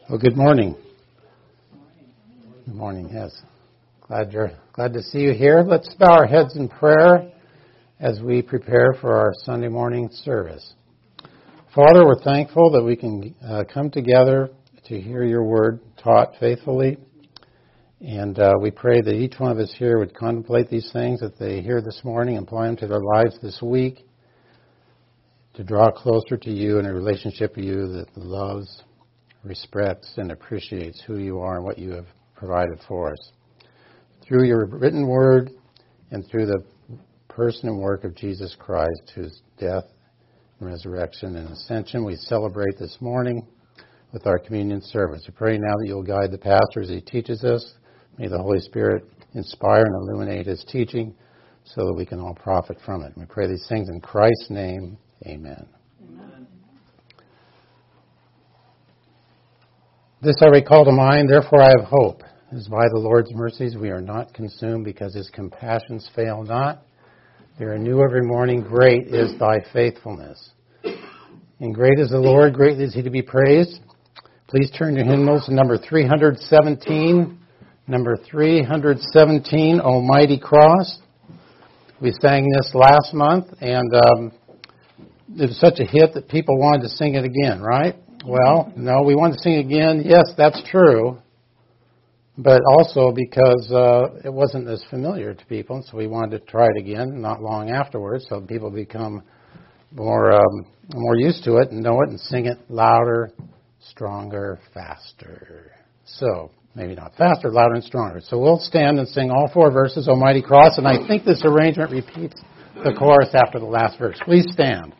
Well, good morning. Good morning, yes. Glad to see you here. Let's bow our heads in prayer as we prepare for our Sunday morning service. Father, we're thankful that we can come together to hear your word taught faithfully. And we pray that each one of us here would contemplate these things that they hear this morning and apply them to their lives this week to draw closer to you in a relationship with you that loves, respects, and appreciates who you are and what you have provided for us. Through your written word and through the person and work of Jesus Christ, whose death, resurrection, and ascension we celebrate this morning with our communion service. We pray now that you'll guide the pastor as he teaches us. May the Holy Spirit inspire and illuminate his teaching so that we can all profit from it. We pray these things in Christ's name. Amen. This I recall to mind, therefore I have hope. As by the Lord's mercies we are not consumed, because his compassions fail not. They are new every morning. Great is thy faithfulness. And great is the Lord, greatly is he to be praised. Please turn your hymnals to number 317. Number 317, Almighty Cross. We sang this last month, and it was such a hit that people wanted to sing it again, right? Well, no, we wanted to sing again. Yes, that's true. But also because it wasn't as familiar to people, so we wanted to try it again not long afterwards so people become more used to it and know it and sing it louder, stronger, faster. So, maybe not faster, louder and stronger. So we'll stand and sing all four verses, Almighty Cross, and I think this arrangement repeats the chorus after the last verse. Please stand.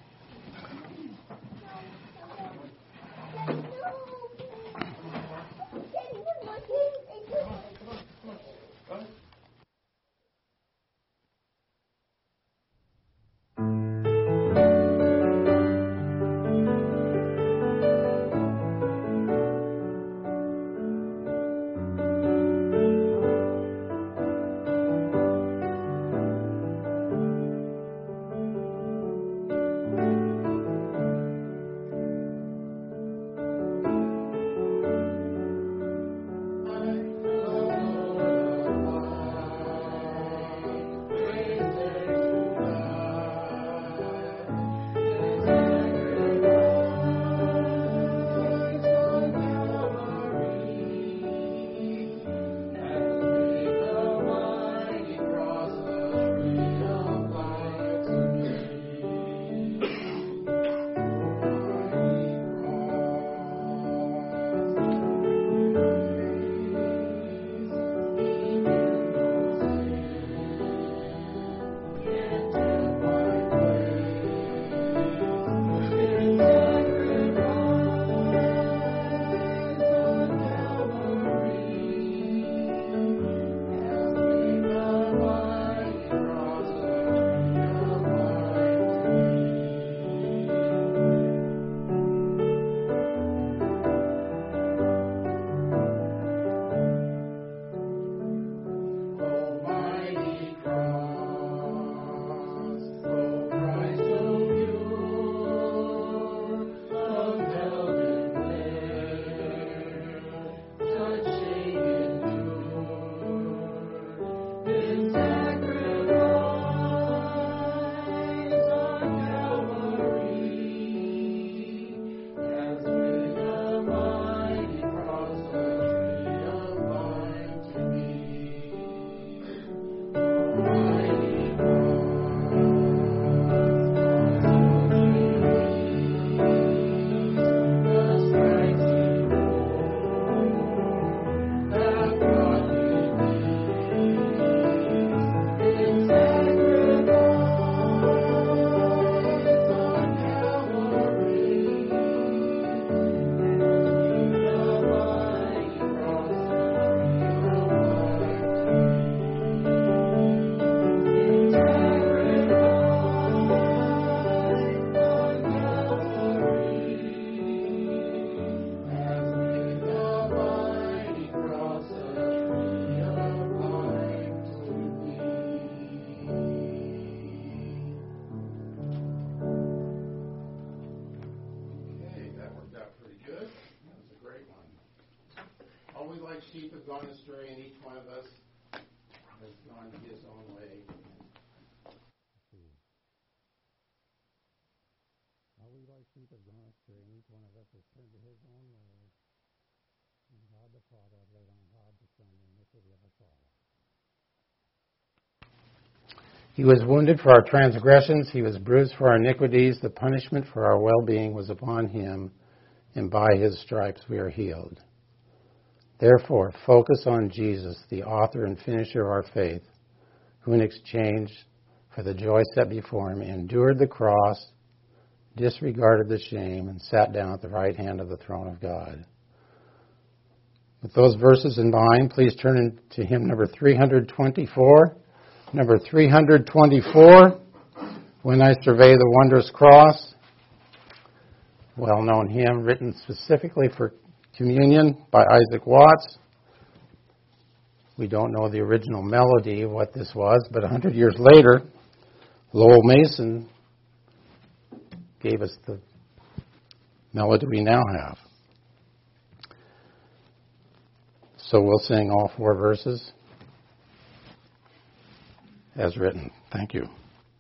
like sheep have gone astray, and each one of us has gone his own way. All we like sheep have gone astray, and each one of us has turned to his own way. And God the Father has laid on God the Son the iniquity of us all. He was wounded for our transgressions, he was bruised for our iniquities. The punishment for our well-being was upon him, and by his stripes we are healed. Therefore, focus on Jesus, the author and finisher of our faith, who in exchange for the joy set before him endured the cross, disregarded the shame, and sat down at the right hand of the throne of God. With those verses in mind, please turn to hymn number 324. Number 324, When I Survey the Wondrous Cross. Well-known hymn written specifically for communion by Isaac Watts. We don't know the original melody of what this was, but 100 years later, Lowell Mason gave us the melody we now have. So we'll sing all 4 verses as written. Thank you.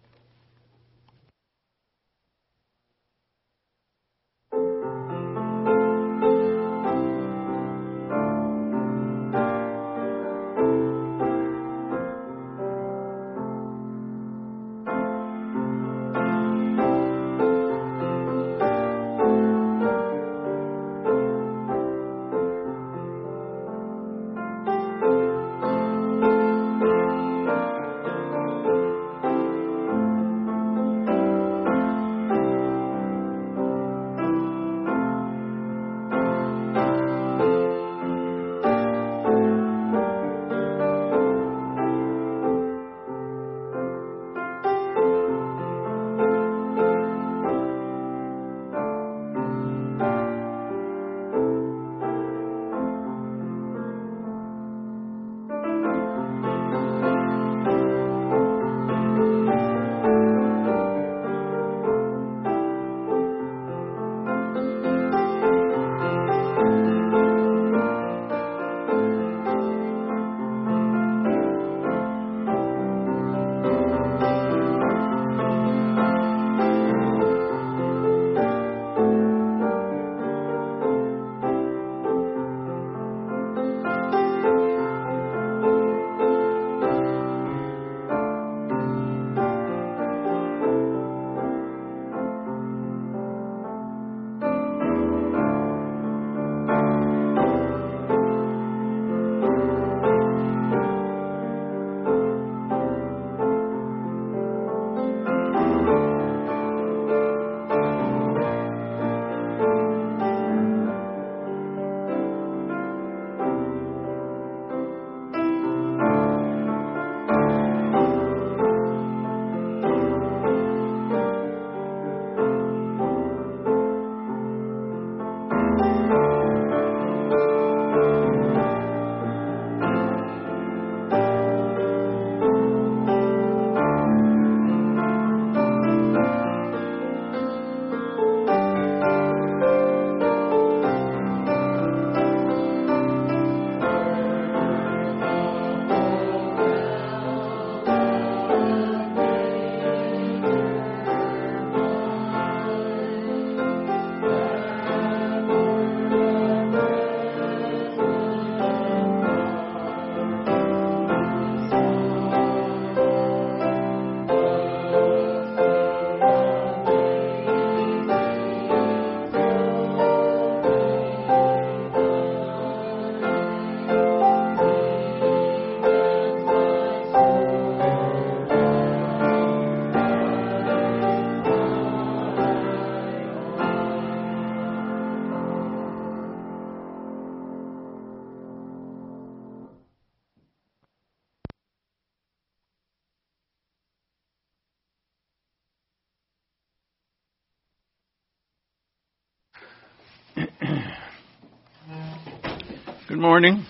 Good morning.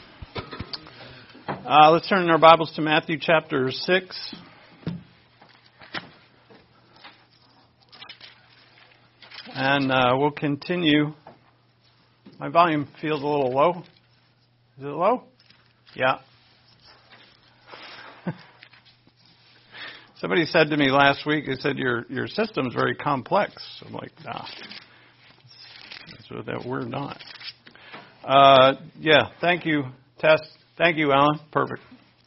Let's turn our Bibles to Matthew chapter 6. And we'll continue. My volume feels a little low. Is it low? Yeah. Somebody said to me last week, they said, your system's very complex. I'm like, nah. So that we're not. Yeah, thank you, Tess. Thank you, Alan. Perfect.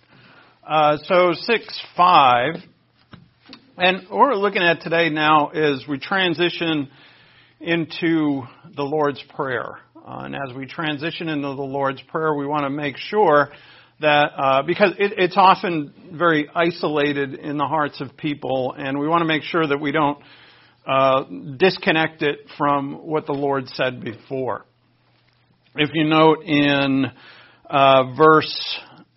So 6:5. And what we're looking at today now is we transition into the Lord's Prayer. And as we transition into the Lord's Prayer, we want to make sure that, because it's often very isolated in the hearts of people, and we want to make sure that we don't disconnect it from what the Lord said before. If you note in verse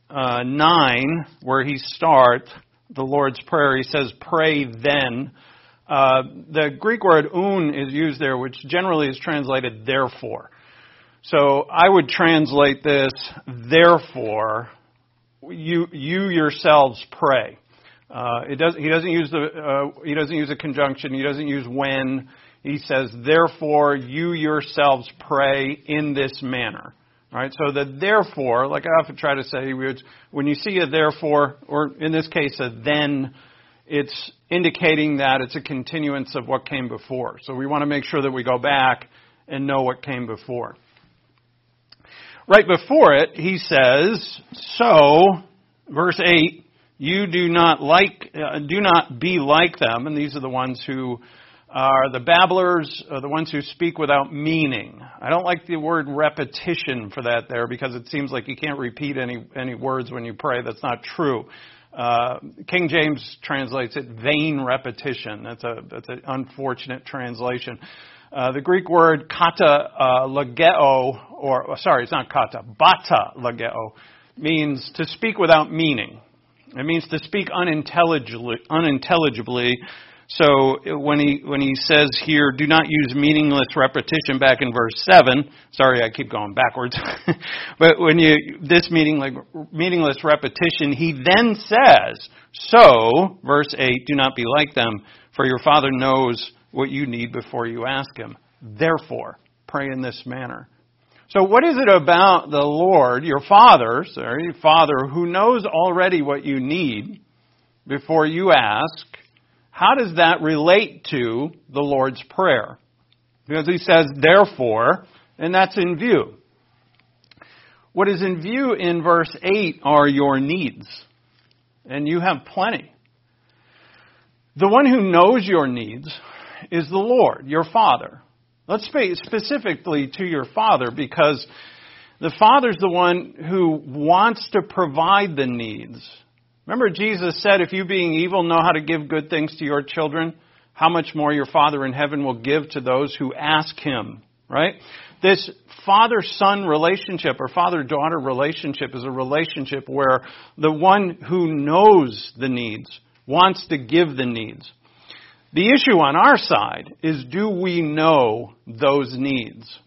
9, where he starts the Lord's Prayer, he says, "Pray then." The Greek word "un" is used there, which generally is translated "therefore." So I would translate this, "Therefore, you yourselves pray." He doesn't use a conjunction. He doesn't use "when." He says, "Therefore, you yourselves pray in this manner." All right. So the "therefore," like I often try to say, when you see a "therefore," or in this case a "then," it's indicating that it's a continuance of what came before. So we want to make sure that we go back and know what came before. Right before it, he says, "So," verse 8, "you do not be like them," and these are the ones who are the babblers, the ones who speak without meaning. I don't like the word repetition for that there, because it seems like you can't repeat any words when you pray. That's not true. King James translates it vain repetition. That's an unfortunate translation. The Greek word kata lageo, it's not kata, bata lageo, means to speak without meaning. It means to speak unintelligibly. So when he says here, "do not use meaningless repetition," back in verse 7. Sorry, I keep going backwards. But this meaningless repetition, he then says, "So," verse 8, "do not be like them, for your Father knows what you need before you ask Him. Therefore, pray in this manner." So what is it about the Lord, your Father, who knows already what you need before you ask? How does that relate to the Lord's Prayer? Because he says, "Therefore," and that's in view. What is in view in verse 8 are your needs. And you have plenty. The one who knows your needs is the Lord, your Father. Let's speak specifically to your Father, because the Father's the one who wants to provide the needs. Remember, Jesus said, "If you being evil know how to give good things to your children, how much more your Father in heaven will give to those who ask Him," right? This father-son relationship or father-daughter relationship is a relationship where the one who knows the needs wants to give the needs. The issue on our side is, do we know those needs?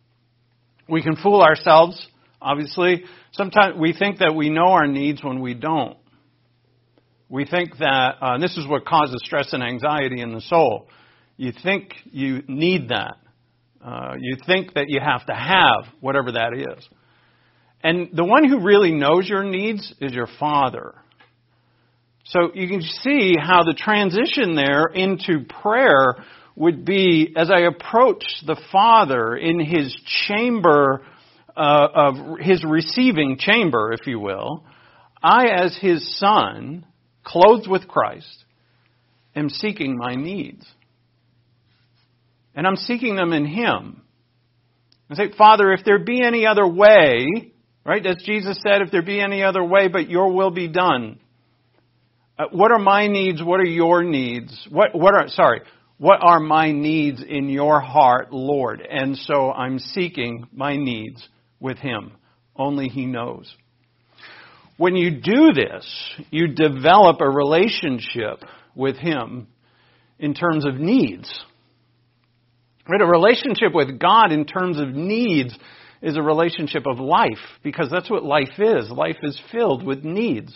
We can fool ourselves, obviously. Sometimes we think that we know our needs when we don't. We think that, this is what causes stress and anxiety in the soul. You think you need that. You think that you have to have whatever that is. And the one who really knows your needs is your Father. So you can see how the transition there into prayer would be, as I approach the Father in His chamber, of His receiving chamber, if you will, I, as His Son, clothed with Christ, am seeking my needs. And I'm seeking them in Him. I say, "Father, if there be any other way," right? As Jesus said, "if there be any other way, but your will be done." What are my needs? What are your needs? What are my needs in your heart, Lord? And so I'm seeking my needs with Him. Only He knows. When you do this, you develop a relationship with Him in terms of needs. Right? A relationship with God in terms of needs is a relationship of life, because that's what life is. Life is filled with needs.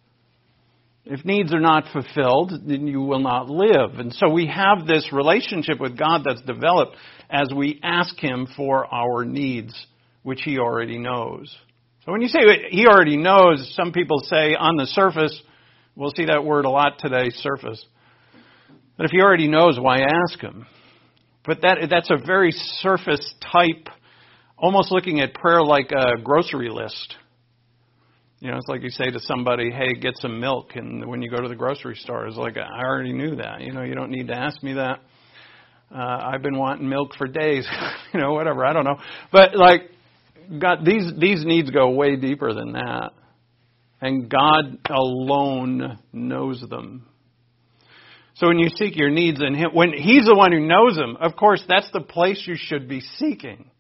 If needs are not fulfilled, then you will not live. And so we have this relationship with God that's developed as we ask Him for our needs, which He already knows. So So when you say he already knows, some people say on the surface, we'll see that word a lot today, surface. But if he already knows, why ask him? But that's a very surface type, almost looking at prayer like a grocery list. You know, it's like you say to somebody, hey, get some milk. And when you go to the grocery store, it's like, I already knew that. You know, you don't need to ask me that. I've been wanting milk for days. You know, whatever. I don't know. But like, God, these needs go way deeper than that. And God alone knows them. So when you seek your needs in Him, when He's the one who knows them, of course, that's the place you should be seeking.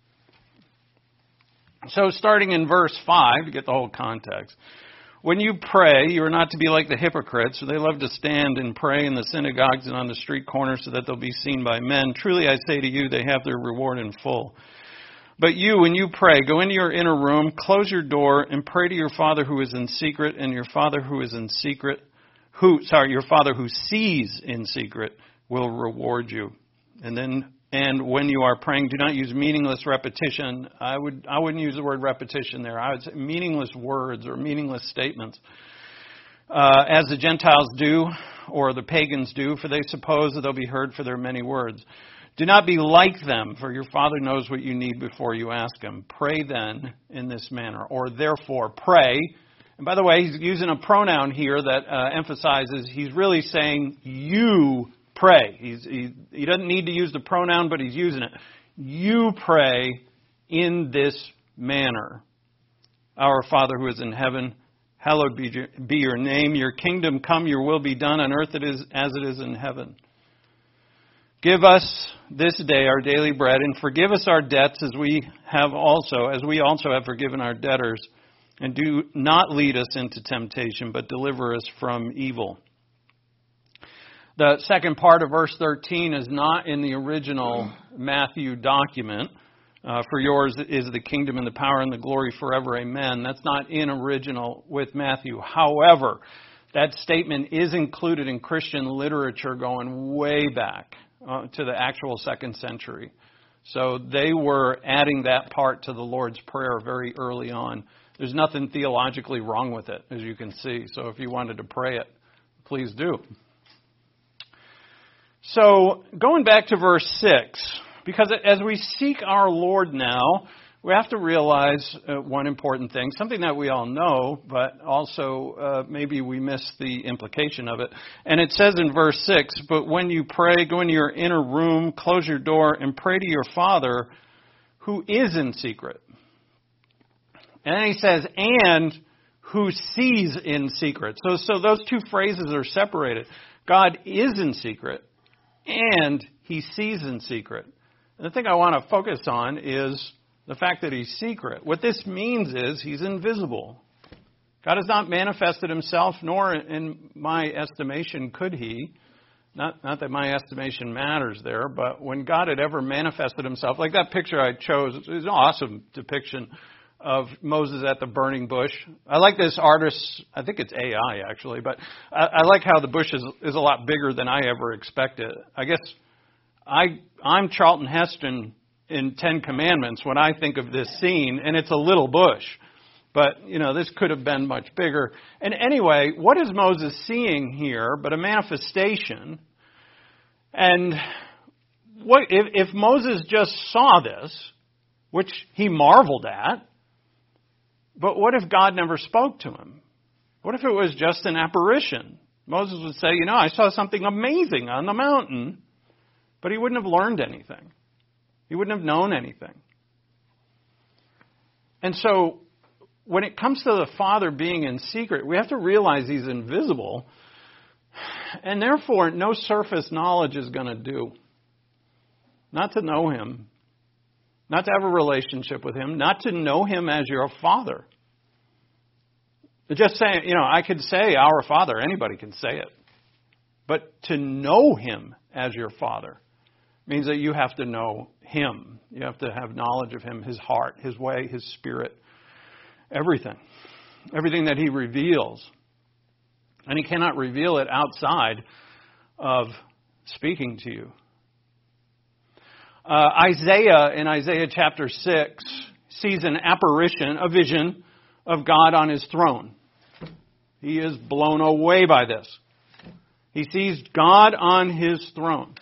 So starting in verse 5, to get the whole context. When you pray, you are not to be like the hypocrites, for they love to stand and pray in the synagogues and on the street corners so that they'll be seen by men. Truly I say to you, they have their reward in full. But you, when you pray, go into your inner room, close your door, and pray to your Father who is in secret, and your Father who is in secret, your Father who sees in secret will reward you. And when you are praying, do not use meaningless repetition. I wouldn't use the word repetition there. I would say meaningless words or meaningless statements, as the Gentiles do or the pagans do, for they suppose that they'll be heard for their many words. Do not be like them, for your Father knows what you need before you ask Him. Pray then in this manner, or therefore pray. And by the way, he's using a pronoun here that emphasizes he's really saying you pray. He doesn't need to use the pronoun, but he's using it. You pray in this manner. Our Father who is in heaven, hallowed be your name. Your kingdom come, your will be done on earth as it is in heaven. Give us this day our daily bread, and forgive us our debts as we also have forgiven our debtors. And do not lead us into temptation, but deliver us from evil. The second part of verse 13 is not in the original Matthew document. For yours is the kingdom and the power and the glory forever. Amen. That's not in original with Matthew. However, that statement is included in Christian literature going way back to the actual 2nd century. So they were adding that part to the Lord's Prayer very early on. There's nothing theologically wrong with it, as you can see. So if you wanted to pray it, please do. So going back to verse 6, because as we seek our Lord now, we have to realize one important thing, something that we all know, but also maybe we miss the implication of it. And it says in verse 6, but when you pray, go into your inner room, close your door, and pray to your Father who is in secret. And then he says, and who sees in secret. So those two phrases are separated. God is in secret, and He sees in secret. And the thing I want to focus on is the fact that He's secret. What this means is He's invisible. God has not manifested Himself, nor in my estimation could He. Not that my estimation matters there, but when God had ever manifested Himself, like that picture I chose, it's an awesome depiction of Moses at the burning bush. I like this artist, I think it's AI actually, but I like how the bush is a lot bigger than I ever expected. I guess I'm Charlton Heston in 10 Commandments when I think of this scene, and it's a little bush. But, you know, this could have been much bigger. And anyway, what is Moses seeing here but a manifestation? And what if Moses just saw this, which he marveled at, but what if God never spoke to him? What if it was just an apparition? Moses would say, you know, I saw something amazing on the mountain, but he wouldn't have learned anything. He wouldn't have known anything. And so when it comes to the Father being in secret, we have to realize He's invisible, and therefore no surface knowledge is going to do. Not to know Him. Not to have a relationship with Him, not to know Him as your Father. Just saying, you know, I could say our Father, anybody can say it. But to know Him as your Father means that you have to know Him. You have to have knowledge of Him, His heart, His way, His Spirit, everything. Everything that He reveals. And He cannot reveal it outside of speaking to you. Isaiah, in Isaiah chapter 6, sees an apparition, a vision, of God on his throne. He is blown away by this. He sees God on his throne.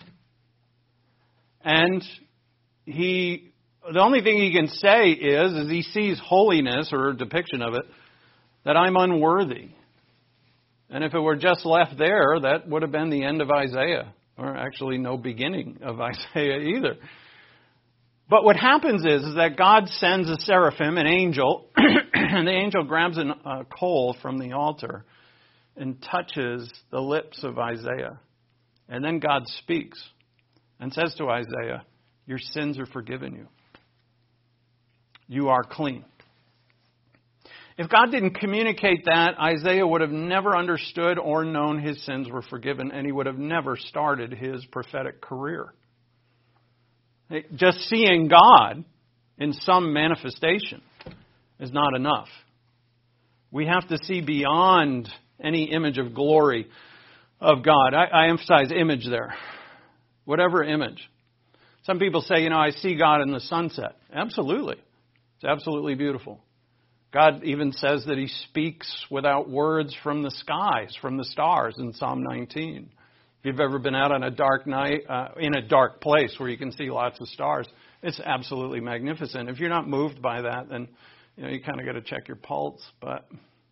And the only thing he can say is he sees holiness, or a depiction of it, that I'm unworthy. And if it were just left there, that would have been the end of Isaiah, or actually no beginning of Isaiah either. But what happens is that God sends a seraphim, an angel, and the angel grabs a coal from the altar and touches the lips of Isaiah. And then God speaks and says to Isaiah, your sins are forgiven you. You are clean. If God didn't communicate that, Isaiah would have never understood or known his sins were forgiven, and he would have never started his prophetic career. Just seeing God in some manifestation is not enough. We have to see beyond any image of glory of God. I emphasize image there. Whatever image. Some people say, I see God in the sunset. Absolutely. It's absolutely beautiful. God even says that he speaks without words from the skies, from the stars in Psalm 19. If you've ever been out on a dark night, in a dark place where you can see lots of stars, it's absolutely magnificent. If you're not moved by that, then you kind of got to check your pulse. But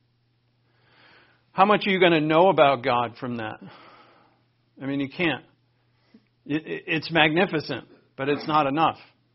how much are you going to know about God from that? I mean, you can't. It's magnificent, but it's not enough.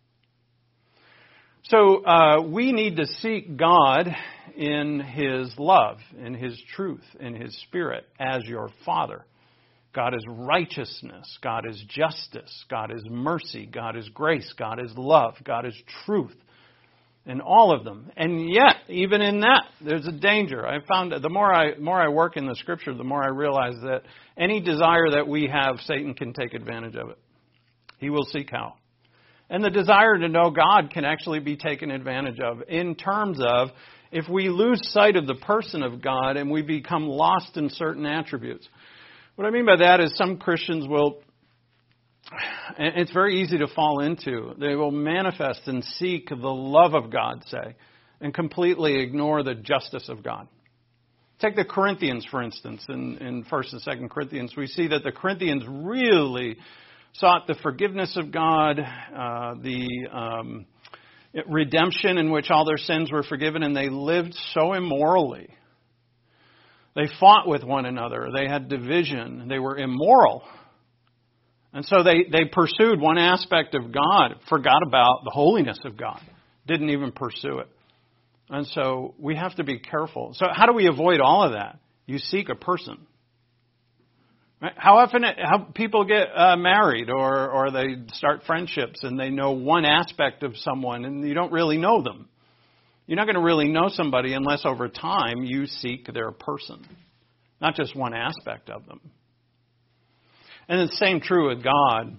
So we need to seek God in his love, in his truth, in his spirit as your Father. God is righteousness. God is justice. God is mercy. God is grace. God is love. God is truth. In all of them. And yet, even in that, there's a danger. I found that the more I work in the Scripture, the more I realize that any desire that we have, Satan can take advantage of it. He will seek how. And the desire to know God can actually be taken advantage of in terms of if we lose sight of the person of God and we become lost in certain attributes. What I mean by that is some Christians will, and it's very easy to fall into, they will manifest and seek the love of God, say, and completely ignore the justice of God. Take the Corinthians, for instance, in 1st and 2nd Corinthians. We see that the Corinthians really sought the forgiveness of God, the redemption in which all their sins were forgiven, and they lived so immorally. They fought with one another. They had division. They were immoral. And so they pursued one aspect of God, forgot about the holiness of God, didn't even pursue it. And so we have to be careful. So how do we avoid all of that? You seek a person. Right? How people get married or they start friendships and they know one aspect of someone and you don't really know them. You're not going to really know somebody unless over time you seek their person, not just one aspect of them. And it's the same true with God.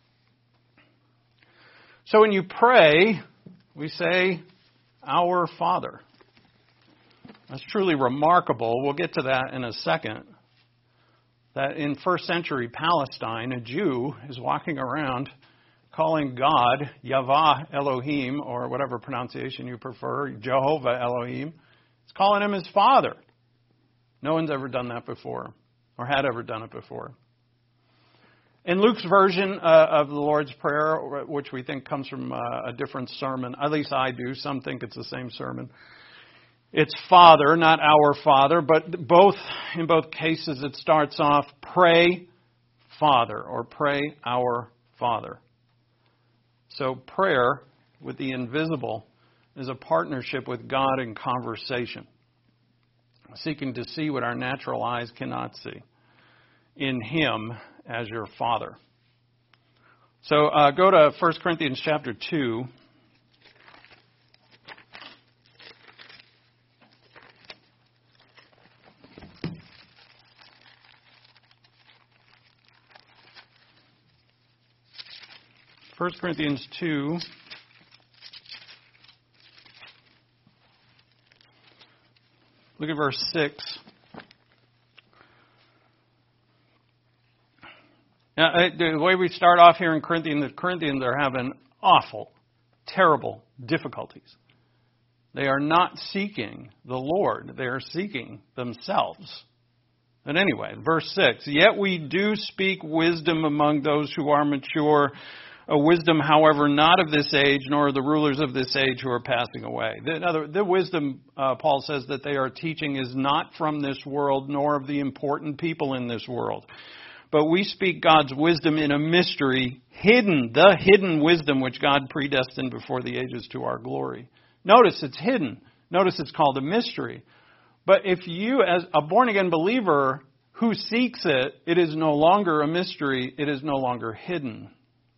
So when you pray, we say, Our Father. That's truly remarkable. We'll get to that in a second. That in first century Palestine, a Jew is walking around calling God, Yahweh Elohim, or whatever pronunciation you prefer, Jehovah Elohim. It's calling him his Father. No one's ever done that before, or had ever done it before. In Luke's version of the Lord's Prayer, which we think comes from a different sermon, at least I do, some think it's the same sermon, it's Father, not Our Father, but in both cases it starts off, Pray Father, or Pray Our Father. So prayer with the invisible is a partnership with God in conversation, seeking to see what our natural eyes cannot see in Him as your Father. So go to 1 Corinthians chapter 2. First Corinthians 2. Look at verse 6. Now, the way we start off here in Corinthians, the Corinthians are having awful, terrible difficulties. They are not seeking the Lord. They are seeking themselves. But anyway, verse 6, yet we do speak wisdom among those who are mature, a wisdom, however, not of this age, nor of the rulers of this age who are passing away. The wisdom, Paul says, that they are teaching is not from this world, nor of the important people in this world. But we speak God's wisdom in a mystery, hidden, the hidden wisdom which God predestined before the ages to our glory. Notice it's hidden. Notice it's called a mystery. But if you, as a born-again believer who seeks it, it is no longer a mystery. It is no longer hidden.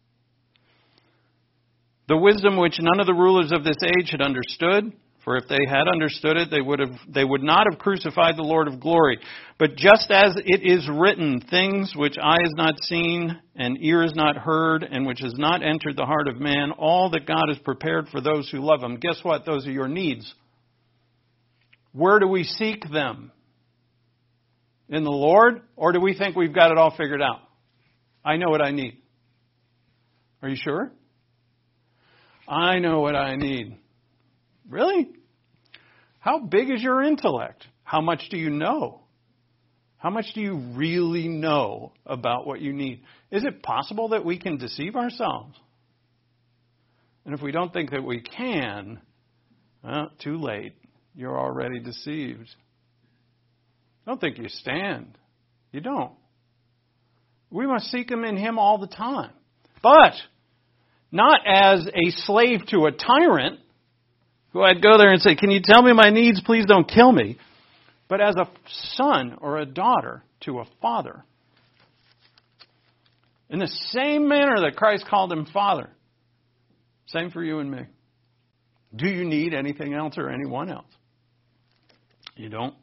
The wisdom which none of the rulers of this age had understood, for if they had understood it, they would not have crucified the Lord of glory. But just as it is written, things which eye has not seen and ear has not heard and which has not entered the heart of man, all that God has prepared for those who love Him. Guess what? Those are your needs. Where do we seek them? In the Lord? Or do we think we've got it all figured out? I know what I need. Are you sure? I know what I need. Really? How big is your intellect? How much do you know? How much do you really know about what you need? Is it possible that we can deceive ourselves? And if we don't think that we can, well, too late. You're already deceived. Don't think you stand. You don't. We must seek Him in Him all the time. But not as a slave to a tyrant, who I'd go there and say, can you tell me my needs? Please don't kill me. But as a son or a daughter to a father. In the same manner that Christ called Him Father. Same for you and me. Do you need anything else or anyone else? You don't.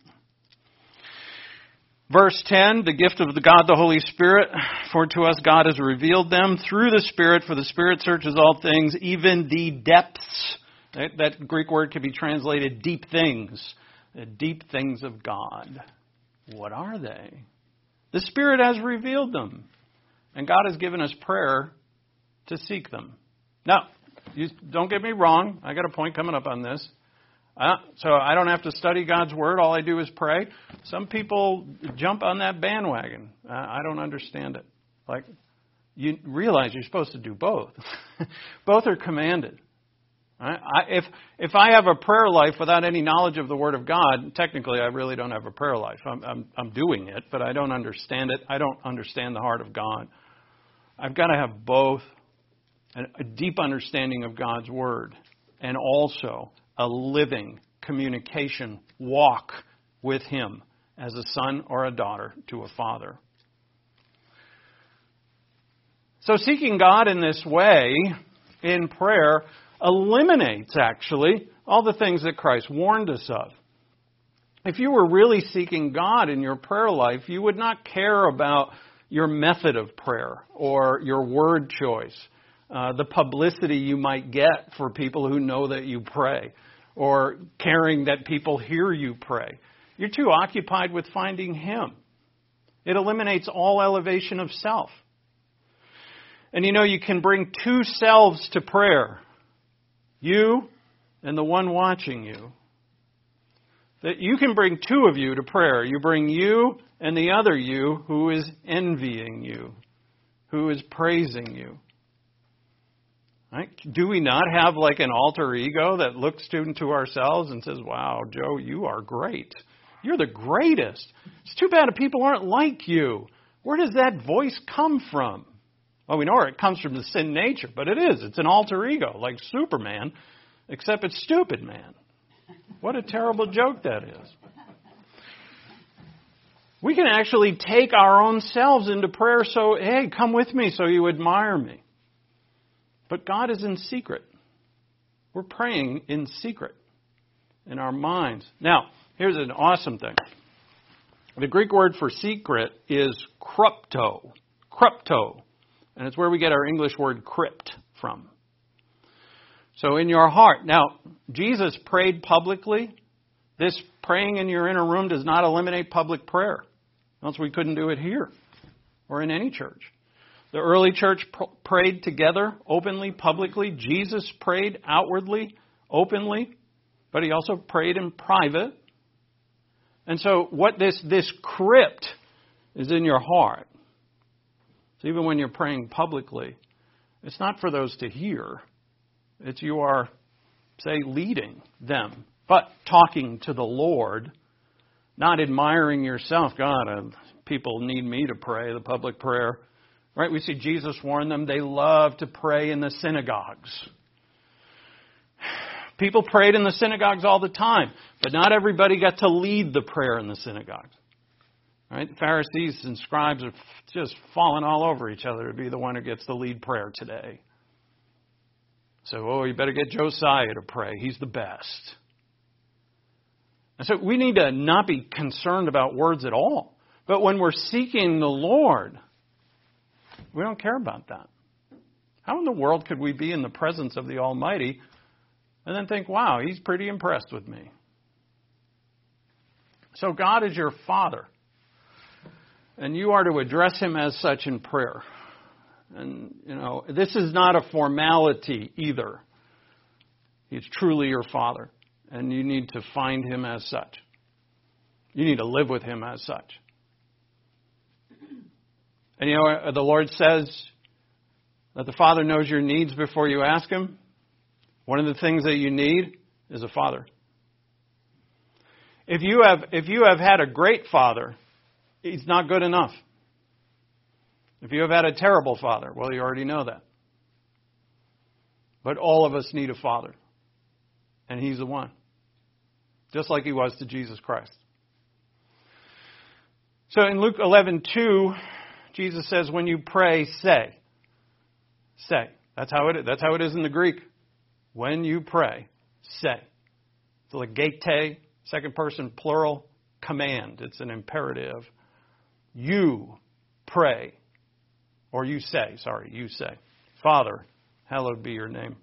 Verse 10, the gift of the God, the Holy Spirit, for to us God has revealed them through the Spirit, for the Spirit searches all things, even the depths. That Greek word can be translated deep things. The deep things of God. What are they? The Spirit has revealed them. And God has given us prayer to seek them. Now, don't get me wrong. I got a point coming up on this. So I don't have to study God's Word. All I do is pray. Some people jump on that bandwagon. I don't understand it. Like, you realize you're supposed to do both. Both are commanded. If I have a prayer life without any knowledge of the Word of God, technically I really don't have a prayer life. I'm doing it, but I don't understand it. I don't understand the heart of God. I've got to have both a deep understanding of God's Word and also a living communication walk with Him as a son or a daughter to a father. So seeking God in this way, in prayer, eliminates, actually, all the things that Christ warned us of. If you were really seeking God in your prayer life, you would not care about your method of prayer or your word choice, the publicity you might get for people who know that you pray, or caring that people hear you pray. You're too occupied with finding Him. It eliminates all elevation of self. And you can bring two selves to prayer. You and the one watching you. That you can bring two of you to prayer. You bring you and the other you who is envying you, who is praising you. Right? Do we not have like an alter ego that looks into ourselves and says, wow, Joe, you are great. You're the greatest. It's too bad people aren't like you. Where does that voice come from? Well, we know it comes from the sin nature, but it is. It's an alter ego, like Superman, except it's stupid man. What a terrible joke that is. We can actually take our own selves into prayer so, hey, come with me so you admire me. But God is in secret. We're praying in secret in our minds. Now, here's an awesome thing. The Greek word for secret is krupto. Krupto. And it's where we get our English word crypt from. So in your heart. Now, Jesus prayed publicly. This praying in your inner room does not eliminate public prayer. Else we couldn't do it here or in any church. The early church prayed together, openly, publicly. Jesus prayed outwardly, openly. but he also prayed in private. And so what this crypt is in your heart. So even when you're praying publicly, it's not for those to hear. It's you are, say, leading them, but talking to the Lord, not admiring yourself. God, people need me to pray, the public prayer. Right? We see Jesus warn them. They love to pray in the synagogues. People prayed in the synagogues all the time, but not everybody got to lead the prayer in the synagogues. Right? The Pharisees and scribes are just falling all over each other to be the one who gets the lead prayer today. So, you better get Josiah to pray. He's the best. And so we need to not be concerned about words at all. But when we're seeking the Lord, we don't care about that. How in the world could we be in the presence of the Almighty and then think, wow, He's pretty impressed with me? So God is your Father. And you are to address Him as such in prayer. And, this is not a formality either. He's truly your Father. And you need to find Him as such. You need to live with Him as such. And the Lord says that the Father knows your needs before you ask Him. One of the things that you need is a Father. If you have had a great Father, He's not good enough. If you have had a terrible father, well, you already know that. But all of us need a Father. And He's the one. Just like He was to Jesus Christ. So in Luke 11:2, Jesus says, when you pray, say. Say. That's how it is in the Greek. When you pray, say. It's like legete, second person plural, command. It's an imperative. You pray. Or you say. Father, hallowed be your name.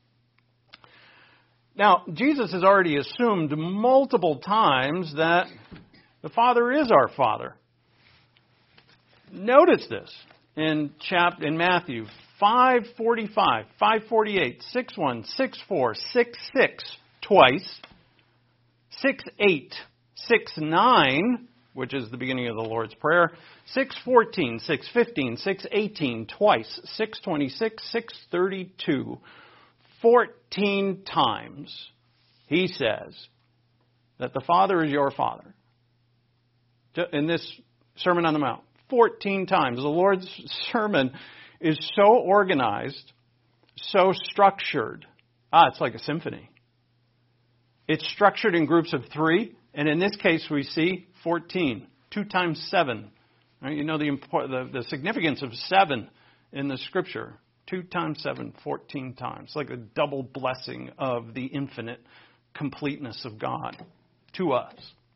Now, Jesus has already assumed multiple times that the Father is our Father. Notice this in Matthew 5:45, 5:48, 6:1, 6:4, 6:6 twice, 6:8, 6:9, which is the beginning of the Lord's Prayer, 6:14, 6:15, 6:18 twice, 6:26, 6:32, 14 times He says that the Father is your Father. In this Sermon on the Mount, 14 times. The Lord's sermon is so organized, so structured. It's like a symphony. It's structured in groups of 3, and in this case we see 14. 2 times 7. Right? You know the significance of 7 in the Scripture. 2 times 7, 14 times. It's like a double blessing of the infinite completeness of God to us.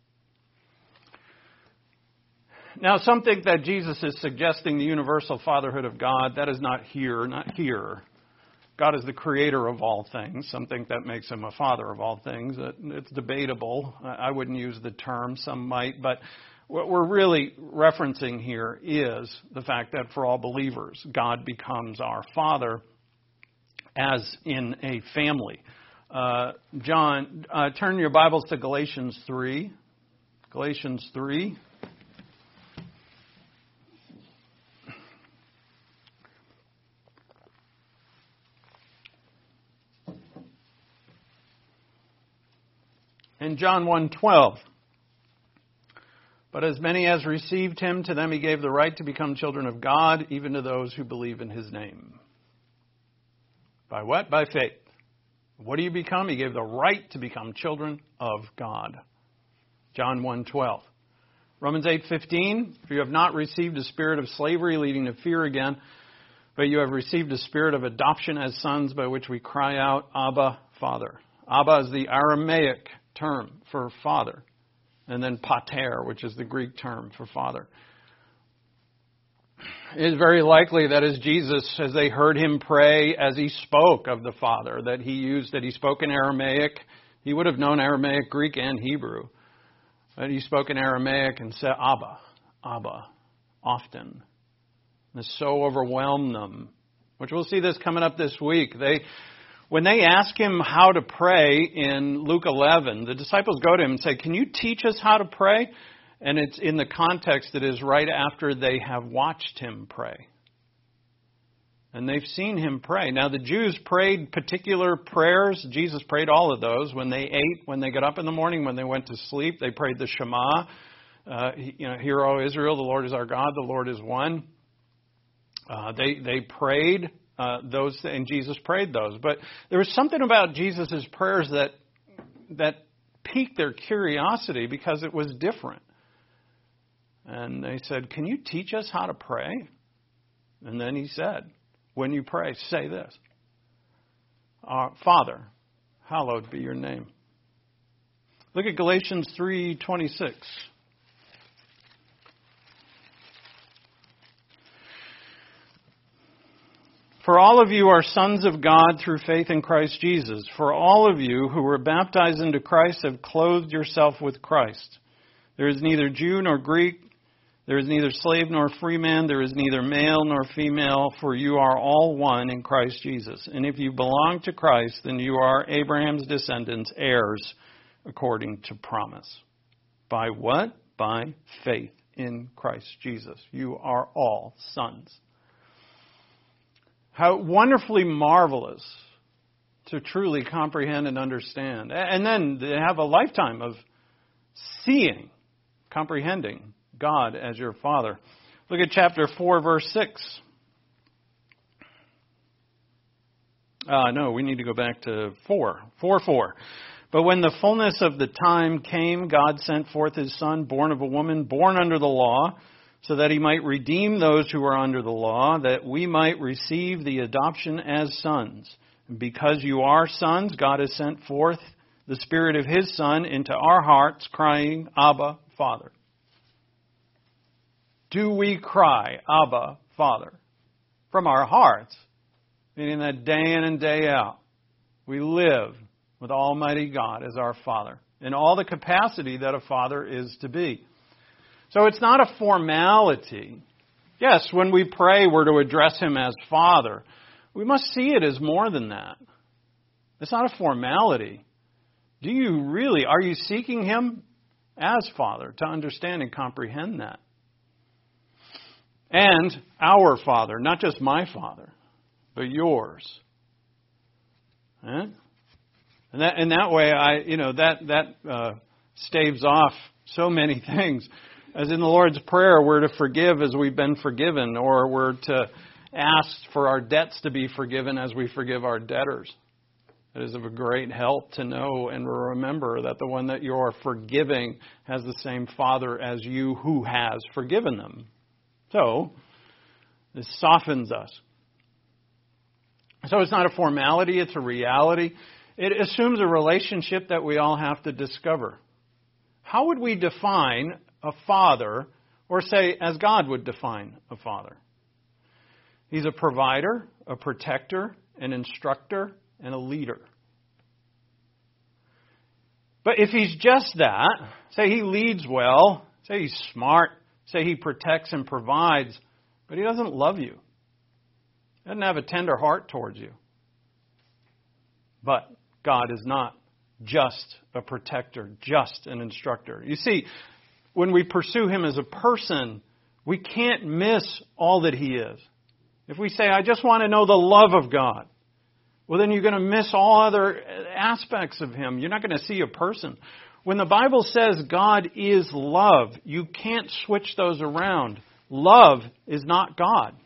Now, some think that Jesus is suggesting the universal fatherhood of God. That is not here. God is the creator of all things. Some think that makes Him a father of all things. It's debatable. I wouldn't use the term. Some might. But what we're really referencing here is the fact that for all believers, God becomes our Father as in a family. John, turn your Bibles to Galatians 3. Galatians 3. In John 1:12, but as many as received Him, to them He gave the right to become children of God, even to those who believe in His name. By what? By faith. What do you become? He gave the right to become children of God. John 1:12. Romans 8:15, for you have not received a spirit of slavery leading to fear again, but you have received a spirit of adoption as sons by which we cry out, Abba, Father. Abba is the Aramaic term for father. And then pater, which is the Greek term for father. It is very likely that as Jesus, as they heard Him pray, as He spoke of the Father, that He spoke in Aramaic. He would have known Aramaic, Greek, and Hebrew. But He spoke in Aramaic and said, Abba, Abba, often. This so overwhelmed them. Which we'll see this coming up this week. They When they ask him how to pray in Luke 11, the disciples go to him and say, "Can you teach us how to pray?" And it's in the context that is right after they have watched him pray. And they've seen him pray. Now, the Jews prayed particular prayers. Jesus prayed all of those. When they ate, when they got up in the morning, when they went to sleep, they prayed the Shema. Hear, O Israel, the Lord is our God, the Lord is one. They prayed those, and Jesus prayed those. But there was something about Jesus' prayers that piqued their curiosity because it was different. And they said, "Can you teach us how to pray?" And then he said, "When you pray, say this: Father, hallowed be your name." Look at Galatians 3:26. "For all of you are sons of God through faith in Christ Jesus. For all of you who were baptized into Christ have clothed yourself with Christ. There is neither Jew nor Greek. There is neither slave nor free man. There is neither male nor female, for you are all one in Christ Jesus. And if you belong to Christ, then you are Abraham's descendants, heirs according to promise." By what? By faith in Christ Jesus. You are all sons. How wonderfully marvelous to truly comprehend and understand. And then to have a lifetime of seeing, comprehending God as your Father. Look at chapter 4, verse 6. No, we need to go back to 4:4. "But when the fullness of the time came, God sent forth His Son, born of a woman, born under the law, so that He might redeem those who are under the law, that we might receive the adoption as sons. And because you are sons, God has sent forth the Spirit of His Son into our hearts, crying, Abba, Father." Do we cry, Abba, Father? From our hearts, meaning that day in and day out, we live with Almighty God as our Father, in all the capacity that a father is to be. So it's not a formality. Yes, when we pray, we're to address Him as Father. We must see it as more than that. It's not a formality. Are you seeking Him as Father to understand and comprehend that? And our Father, not just my Father, but yours. And that way, that staves off so many things. As in the Lord's Prayer, we're to forgive as we've been forgiven, or we're to ask for our debts to be forgiven as we forgive our debtors. It is of a great help to know and remember that the one that you are forgiving has the same Father as you who has forgiven them. So, this softens us. So it's not a formality, it's a reality. It assumes a relationship that we all have to discover. How would we define a father, or say, as God would define a father? He's a provider, a protector, an instructor, and a leader. But if he's just that, say he leads well, say he's smart, say he protects and provides, but he doesn't love you, doesn't have a tender heart towards you. But God is not just a protector, just an instructor. You see, when we pursue Him as a person, we can't miss all that He is. If we say, I just want to know the love of God, well, then you're going to miss all other aspects of Him. You're not going to see a person. When the Bible says God is love, you can't switch those around. Love is not God.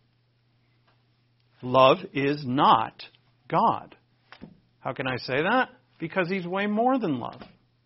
Love is not God. How can I say that? Because He's way more than love.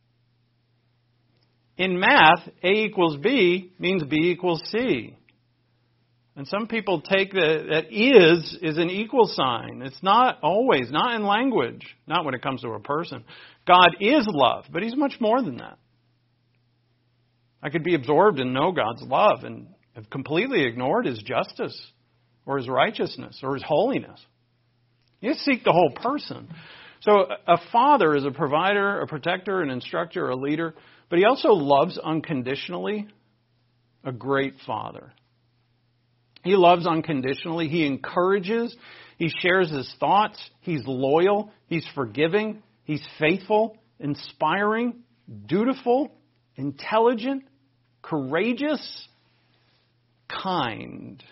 In math, A equals B means B equals C. And some people take that is an equal sign. It's not always, not in language, not when it comes to a person. God is love, but He's much more than that. I could be absorbed and know God's love and have completely ignored His justice or His righteousness or His holiness. You seek the whole person. So a father is a provider, a protector, an instructor, a leader, but he also loves unconditionally, a great father. He loves unconditionally. He encourages. He shares his thoughts. He's loyal. He's forgiving. He's faithful, inspiring, dutiful, intelligent, courageous, kind.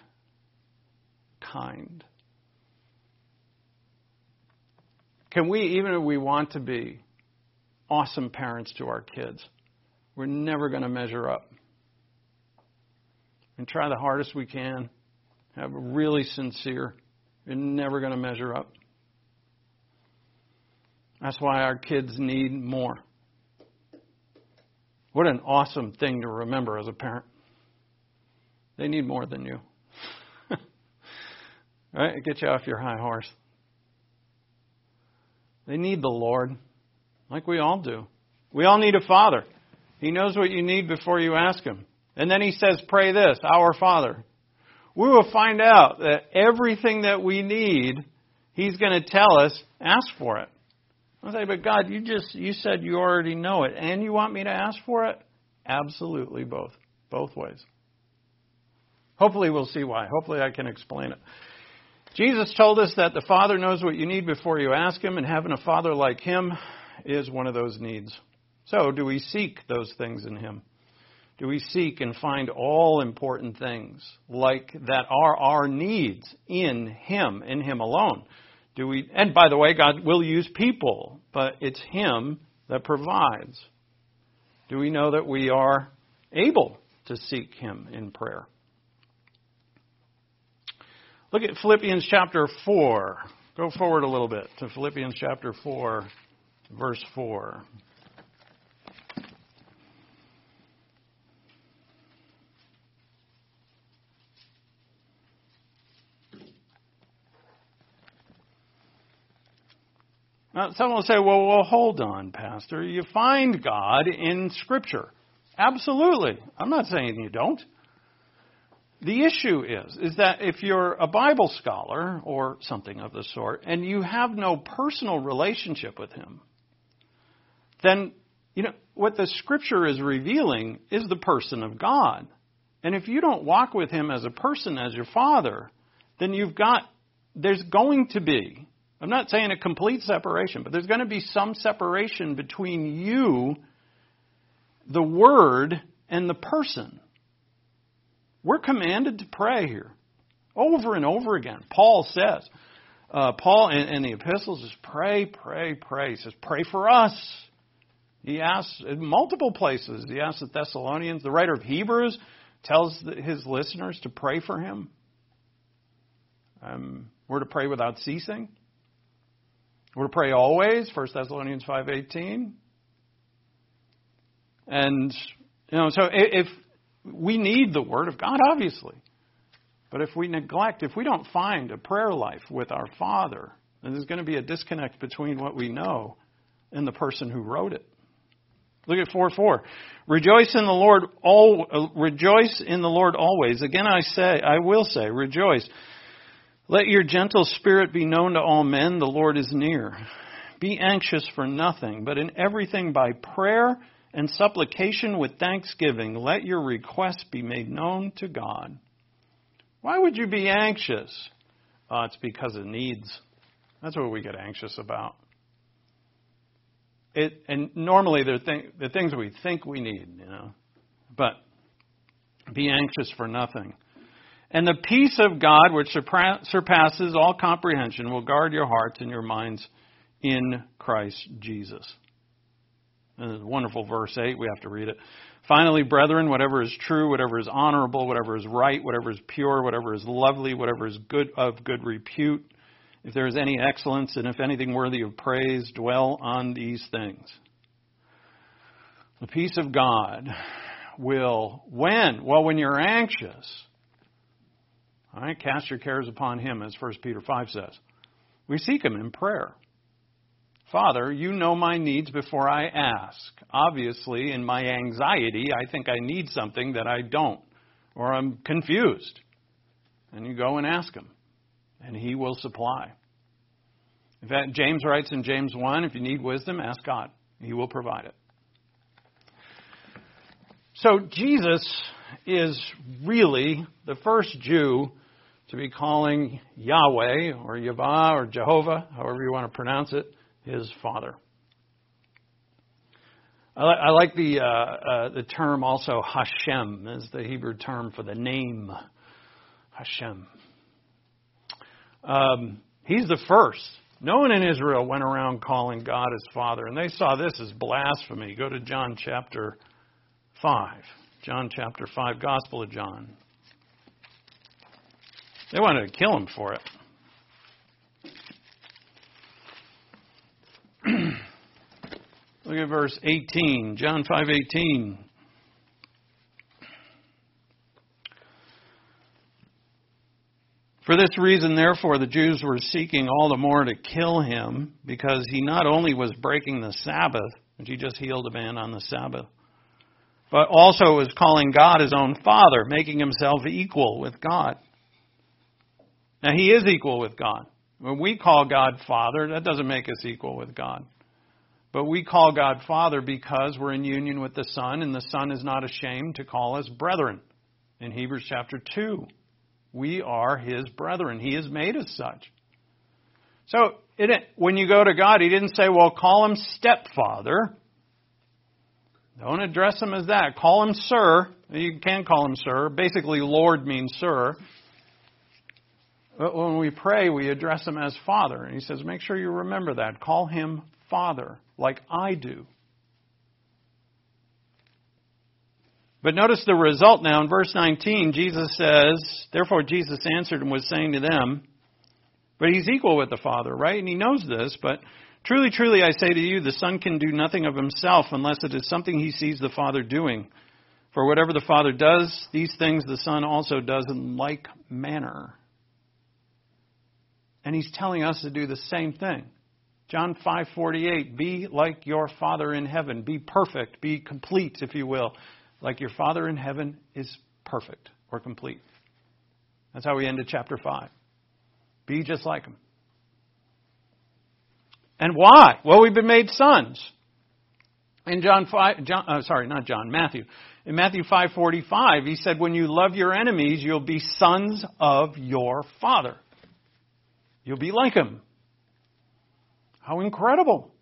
Kind. Can we, even if we want to be awesome parents to our kids, we're never going to measure up. And try the hardest we can. Have really sincere. You're never going to measure up. That's why our kids need more. What an awesome thing to remember as a parent. They need more than you. Right? Get you off your high horse. They need the Lord, like we all do. We all need a Father. He knows what you need before you ask Him. And then He says, pray this, Our Father. We will find out that everything that we need, He's going to tell us, ask for it. I'll say, but God, you said you already know it, and you want me to ask for it? Absolutely both. Both ways. Hopefully we'll see why. Hopefully I can explain it. Jesus told us that the Father knows what you need before you ask Him, and having a Father like Him is one of those needs. So, do we seek those things in Him? Do we seek and find all important things like that are our needs in Him alone? Do we? And by the way, God will use people, but it's Him that provides. Do we know that we are able to seek Him in prayer? Look at Philippians chapter 4. Go forward a little bit to Philippians chapter 4, verse 4. Now, someone will say, well, hold on, Pastor. You find God in Scripture. Absolutely. I'm not saying you don't. The issue is that if you're a Bible scholar or something of the sort, and you have no personal relationship with Him, then, what the Scripture is revealing is the person of God. And if you don't walk with Him as a person, as your Father, then there's going to be, I'm not saying a complete separation, but there's going to be some separation between you, the Word, and the person. We're commanded to pray here over and over again. Paul says, Paul in the epistles is pray, pray, pray. He says, pray for us. He asks in multiple places. He asks the Thessalonians. The writer of Hebrews tells his listeners to pray for him. We're to pray without ceasing. We're to pray always, 1 Thessalonians 5:18. And, so if we need the Word of God, obviously. But if we don't find a prayer life with our Father, then there's going to be a disconnect between what we know and the person who wrote it. Look at 4:4. Rejoice in the Lord always. Again I will say, rejoice. Let your gentle spirit be known to all men. The Lord is near. Be anxious for nothing, but in everything by prayer and supplication with thanksgiving, let your requests be made known to God. Why would you be anxious? It's because of needs. That's what we get anxious about. And normally they're the things we think we need, But be anxious for nothing. And the peace of God, which surpasses all comprehension, will guard your hearts and your minds in Christ Jesus. And it's a wonderful verse 8. We have to read it. Finally, brethren, whatever is true, whatever is honorable, whatever is right, whatever is pure, whatever is lovely, whatever is good of good repute, if there is any excellence and if anything worthy of praise, dwell on these things. The peace of God will, when? Well, when you're anxious. All right, cast your cares upon Him, as 1 Peter 5 says. We seek Him in prayer. Father, you know my needs before I ask. Obviously, in my anxiety, I think I need something that I don't, or I'm confused. And you go and ask Him, and He will supply. In fact, James writes in James 1, if you need wisdom, ask God. He will provide it. So Jesus is really the first Jew to be calling Yahweh or Yahweh or Jehovah, however you want to pronounce it, his Father. I like the term also Hashem is the Hebrew term for the name Hashem. He's the first. No one in Israel went around calling God his Father, and they saw this as blasphemy. Go to John chapter 5. John chapter 5, Gospel of John. They wanted to kill him for it. Look at verse 18, John 5:18. For this reason, therefore, the Jews were seeking all the more to kill him, because he not only was breaking the Sabbath, which he just healed a man on the Sabbath, but also was calling God his own Father, making himself equal with God. Now, he is equal with God. When we call God Father, that doesn't make us equal with God. But we call God Father because we're in union with the Son, and the Son is not ashamed to call us brethren. In Hebrews chapter 2, we are his brethren. He has made us such. So when you go to God, he didn't say, well, call him stepfather. Don't address him as that. Call him sir. You can call him sir. Basically, Lord means sir. But when we pray, we address him as Father. And he says, make sure you remember that. Call him Father, like I do. But notice the result now in verse 19. Jesus says, therefore Jesus answered and was saying to them, but he's equal with the Father, right? And he knows this, but truly, truly, I say to you, the Son can do nothing of himself unless it is something he sees the Father doing. For whatever the Father does, these things the Son also does in like manner. And he's telling us to do the same thing. John 5:48, be like your Father in heaven. Be perfect. Be complete, if you will. Like your Father in heaven is perfect or complete. That's how we ended chapter 5. Be just like him. And why? Well, we've been made sons. In Matthew. In Matthew 5:45, he said, when you love your enemies, you'll be sons of your Father. You'll be like him. How incredible.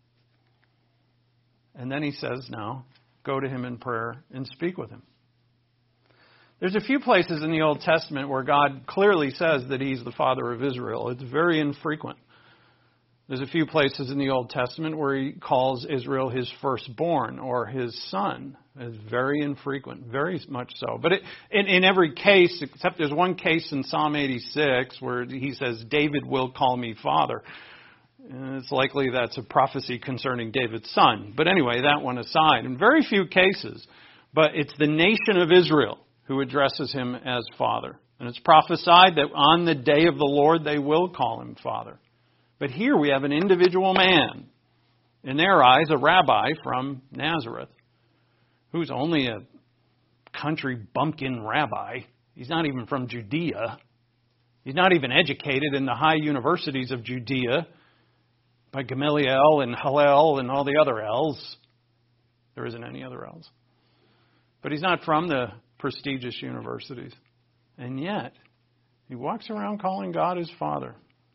And then he says, now, go to him in prayer and speak with him. There's a few places in the Old Testament where God clearly says that he's the Father of Israel. It's very infrequent. There's a few places in the Old Testament where he calls Israel his firstborn or his son. It's very infrequent, very much so. But in every case, except there's one case in Psalm 86 where he says, David will call me Father. And it's likely that's a prophecy concerning David's son. But anyway, that one aside. In very few cases, but it's the nation of Israel who addresses him as Father. And it's prophesied that on the day of the Lord they will call him Father. But here we have an individual man, in their eyes a rabbi from Nazareth, who's only a country bumpkin rabbi. He's not even from Judea. He's not even educated in the high universities of Judea by Gamaliel and Hillel and all the other L's. There isn't any other L's. But he's not from the prestigious universities. And yet, he walks around calling God his Father.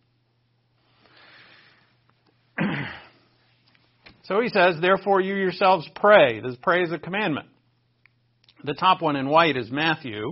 So he says, therefore you yourselves pray. This pray is a commandment. The top one in white is Matthew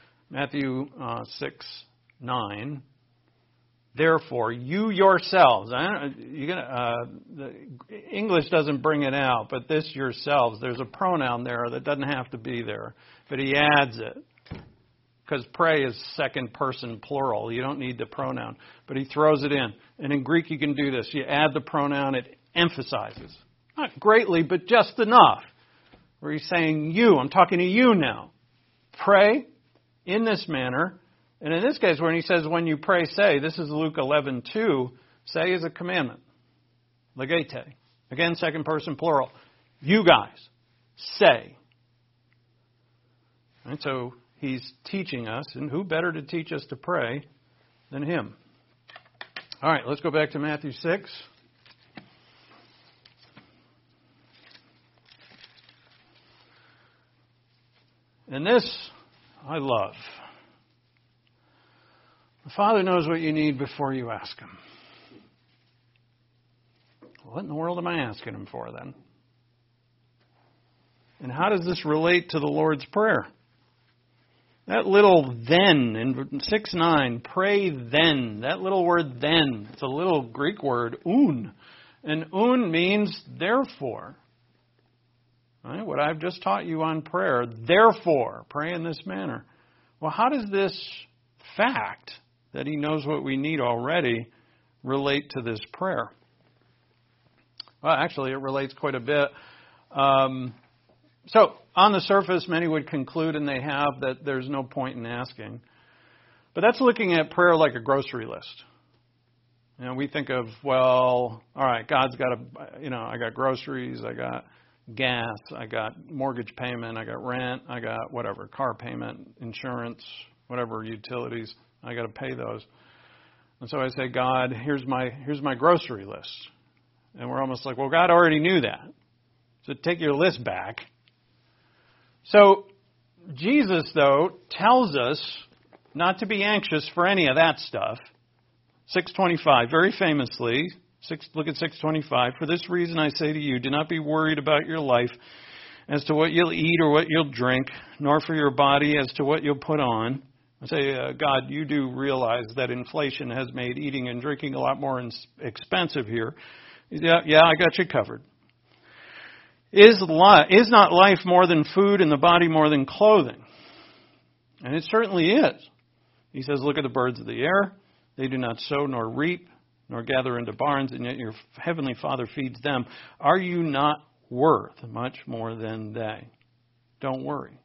6:9. Therefore, you yourselves. The English doesn't bring it out, but this yourselves. There's a pronoun there that doesn't have to be there, but he adds it because pray is second person plural. You don't need the pronoun, but he throws it in. And in Greek, you can do this. You add the pronoun; it emphasizes, not greatly, but just enough. Where he's saying, "You." I'm talking to you now. Pray in this manner. And in this case, when he says, when you pray, say, this is Luke 11:2, say is a commandment. Legete. Again, second person plural. You guys, say. And so he's teaching us, and who better to teach us to pray than him? All right, let's go back to Matthew 6. And this I love. Father knows what you need before you ask Him. What in the world am I asking Him for then? And how does this relate to the Lord's Prayer? That little then in 6:9, pray then. That little word then, it's a little Greek word, un. And un means therefore. Right? What I've just taught you on prayer, therefore, pray in this manner. Well, how does this fact that He knows what we need already relate to this prayer? Well, actually, it relates quite a bit. So, on the surface, many would conclude, and they have, that there's no point in asking. But that's looking at prayer like a grocery list. You know, we think of, well, all right, God's got I got groceries, I got gas, I got mortgage payment, I got rent, I got whatever, car payment, insurance, whatever, utilities, I got to pay those. And so I say, God, here's my grocery list. And we're almost like, well, God already knew that. So take your list back. So Jesus, though, tells us not to be anxious for any of that stuff. 6:25, very famously, look at 6:25. For this reason I say to you, do not be worried about your life as to what you'll eat or what you'll drink, nor for your body as to what you'll put on. I say, God, you do realize that inflation has made eating and drinking a lot more expensive here. Yeah, I got you covered. Is not life more than food and the body more than clothing? And it certainly is. He says, look at the birds of the air. They do not sow nor reap nor gather into barns, and yet your heavenly Father feeds them. Are you not worth much more than they? Don't worry.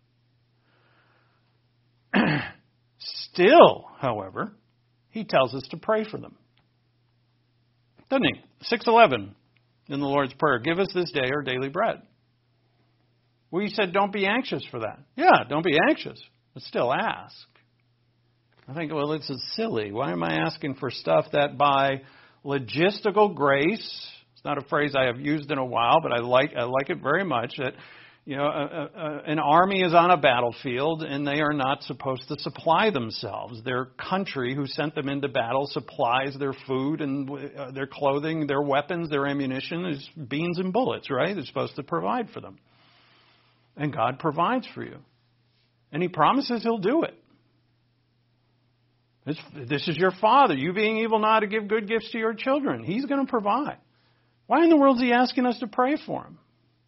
Still, however, He tells us to pray for them. Doesn't He? 6:11 in the Lord's Prayer. Give us this day our daily bread. We said don't be anxious for that. Yeah, don't be anxious, but still ask. I think, well, this is silly. Why am I asking for stuff that by logistical grace, it's not a phrase I have used in a while, but I like it very much, that an army is on a battlefield and they are not supposed to supply themselves. Their country who sent them into battle supplies their food and their clothing, their weapons, their ammunition is beans and bullets, right? They're supposed to provide for them. And God provides for you. And He promises He'll do it. This is your Father. You being able now to give good gifts to your children. He's going to provide. Why in the world is He asking us to pray for Him?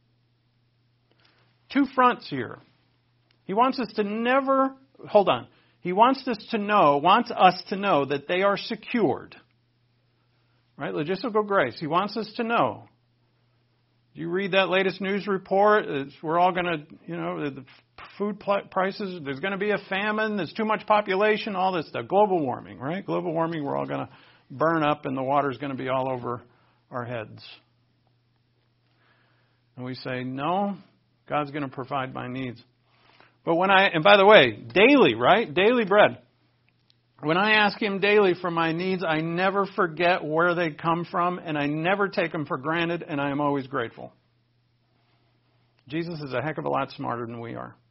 Two fronts here. He wants us to never, hold on. He wants us to know that they are secured. Right? Logistical grace. He wants us to know. You read that latest news report, we're all going to, the food prices, there's going to be a famine, there's too much population, all this stuff. Global warming, right? Global warming, we're all going to burn up and the water's going to be all over our heads. And we say, no, God's going to provide my needs. But and by the way, daily, right? Daily bread. When I ask Him daily for my needs, I never forget where they come from, and I never take them for granted, and I am always grateful. Jesus is a heck of a lot smarter than we are.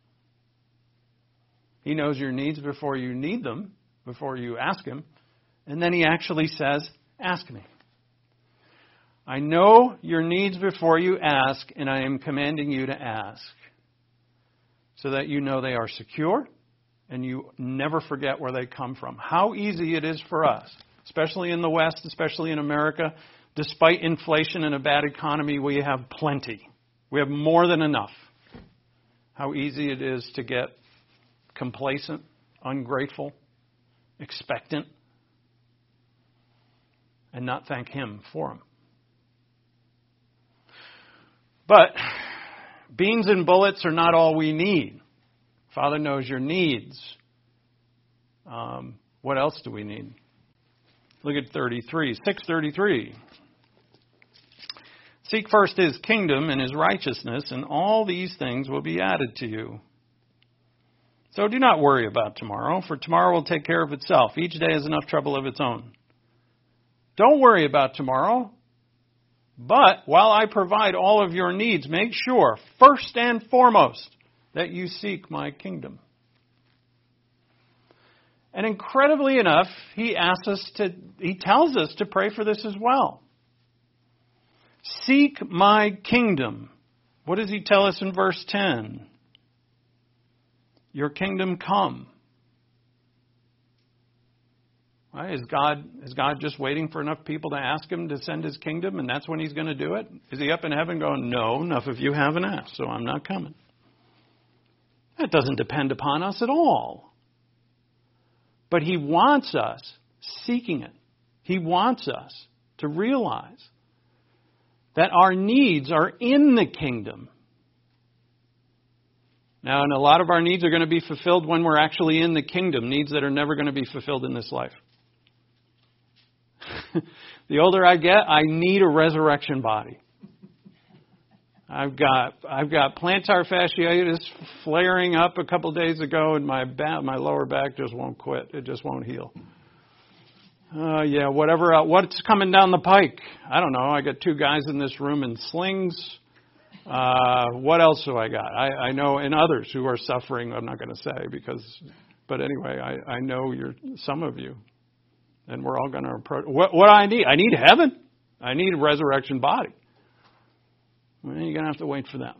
He knows your needs before you need them, before you ask Him, and then He actually says, ask me. I know your needs before you ask, and I am commanding you to ask, so that you know they are secure, and you never forget where they come from. How easy it is for us, especially in the West, especially in America. Despite inflation and a bad economy, we have plenty. We have more than enough. How easy it is to get complacent, ungrateful, expectant, and not thank Him for them. But beans and bullets are not all we need. Father knows your needs. What else do we need? Look at 6:33. Seek first His kingdom and His righteousness, and all these things will be added to you. So do not worry about tomorrow, for tomorrow will take care of itself. Each day has enough trouble of its own. Don't worry about tomorrow. But while I provide all of your needs, make sure, first and foremost, that you seek my kingdom. And incredibly enough, he tells us to pray for this as well. Seek my kingdom. What does he tell us in verse 10? Your kingdom come. Right? Is God just waiting for enough people to ask him to send his kingdom, and that's when he's going to do it? Is he up in heaven going, no, enough of you haven't asked, so I'm not coming? That doesn't depend upon us at all. But he wants us seeking it. He wants us to realize that our needs are in the kingdom. Now, and a lot of our needs are going to be fulfilled when we're actually in the kingdom, needs that are never going to be fulfilled in this life. The older I get, I need a resurrection body. I've got plantar fasciitis flaring up a couple days ago, and my lower back just won't quit. It just won't heal. What's coming down the pike? I don't know. I got 2 guys in this room in slings. What else do I got? I know, and others who are suffering. I'm not going to say but anyway, I know some of you, and we're all going to approach. What do I need? I need heaven. I need a resurrection body. Well, you're going to have to wait for that.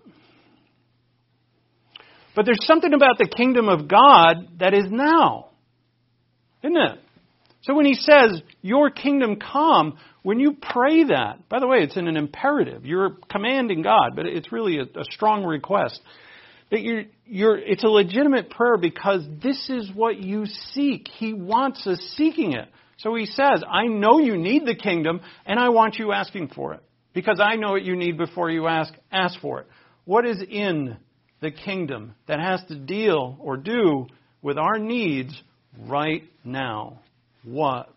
But there's something about the kingdom of God that is now, isn't it? So when he says, your kingdom come, when you pray that, by the way, it's in an imperative. You're commanding God, but it's really a strong request. That it's a legitimate prayer because this is what you seek. He wants us seeking it. So he says, I know you need the kingdom, and I want you asking for it. Because I know what you need before you ask for it. What is in the kingdom that has to deal or do with our needs right now? What?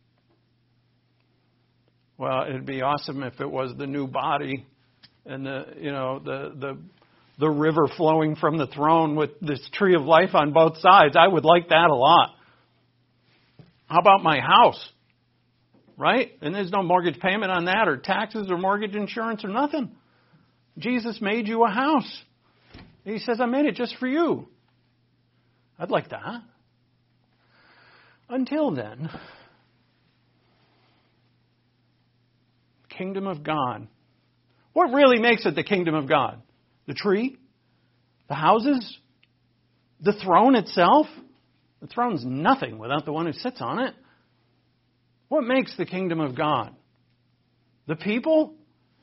Well, it'd be awesome if it was the new body and the river flowing from the throne with this tree of life on both sides. I would like that a lot. How about my house? Right? And there's no mortgage payment on that, or taxes, or mortgage insurance, or nothing. Jesus made you a house. He says, I made it just for you. I'd like that. Until then, kingdom of God. What really makes it the kingdom of God? The tree? The houses? The throne itself? The throne's nothing without the one who sits on it. What makes the kingdom of God? The people?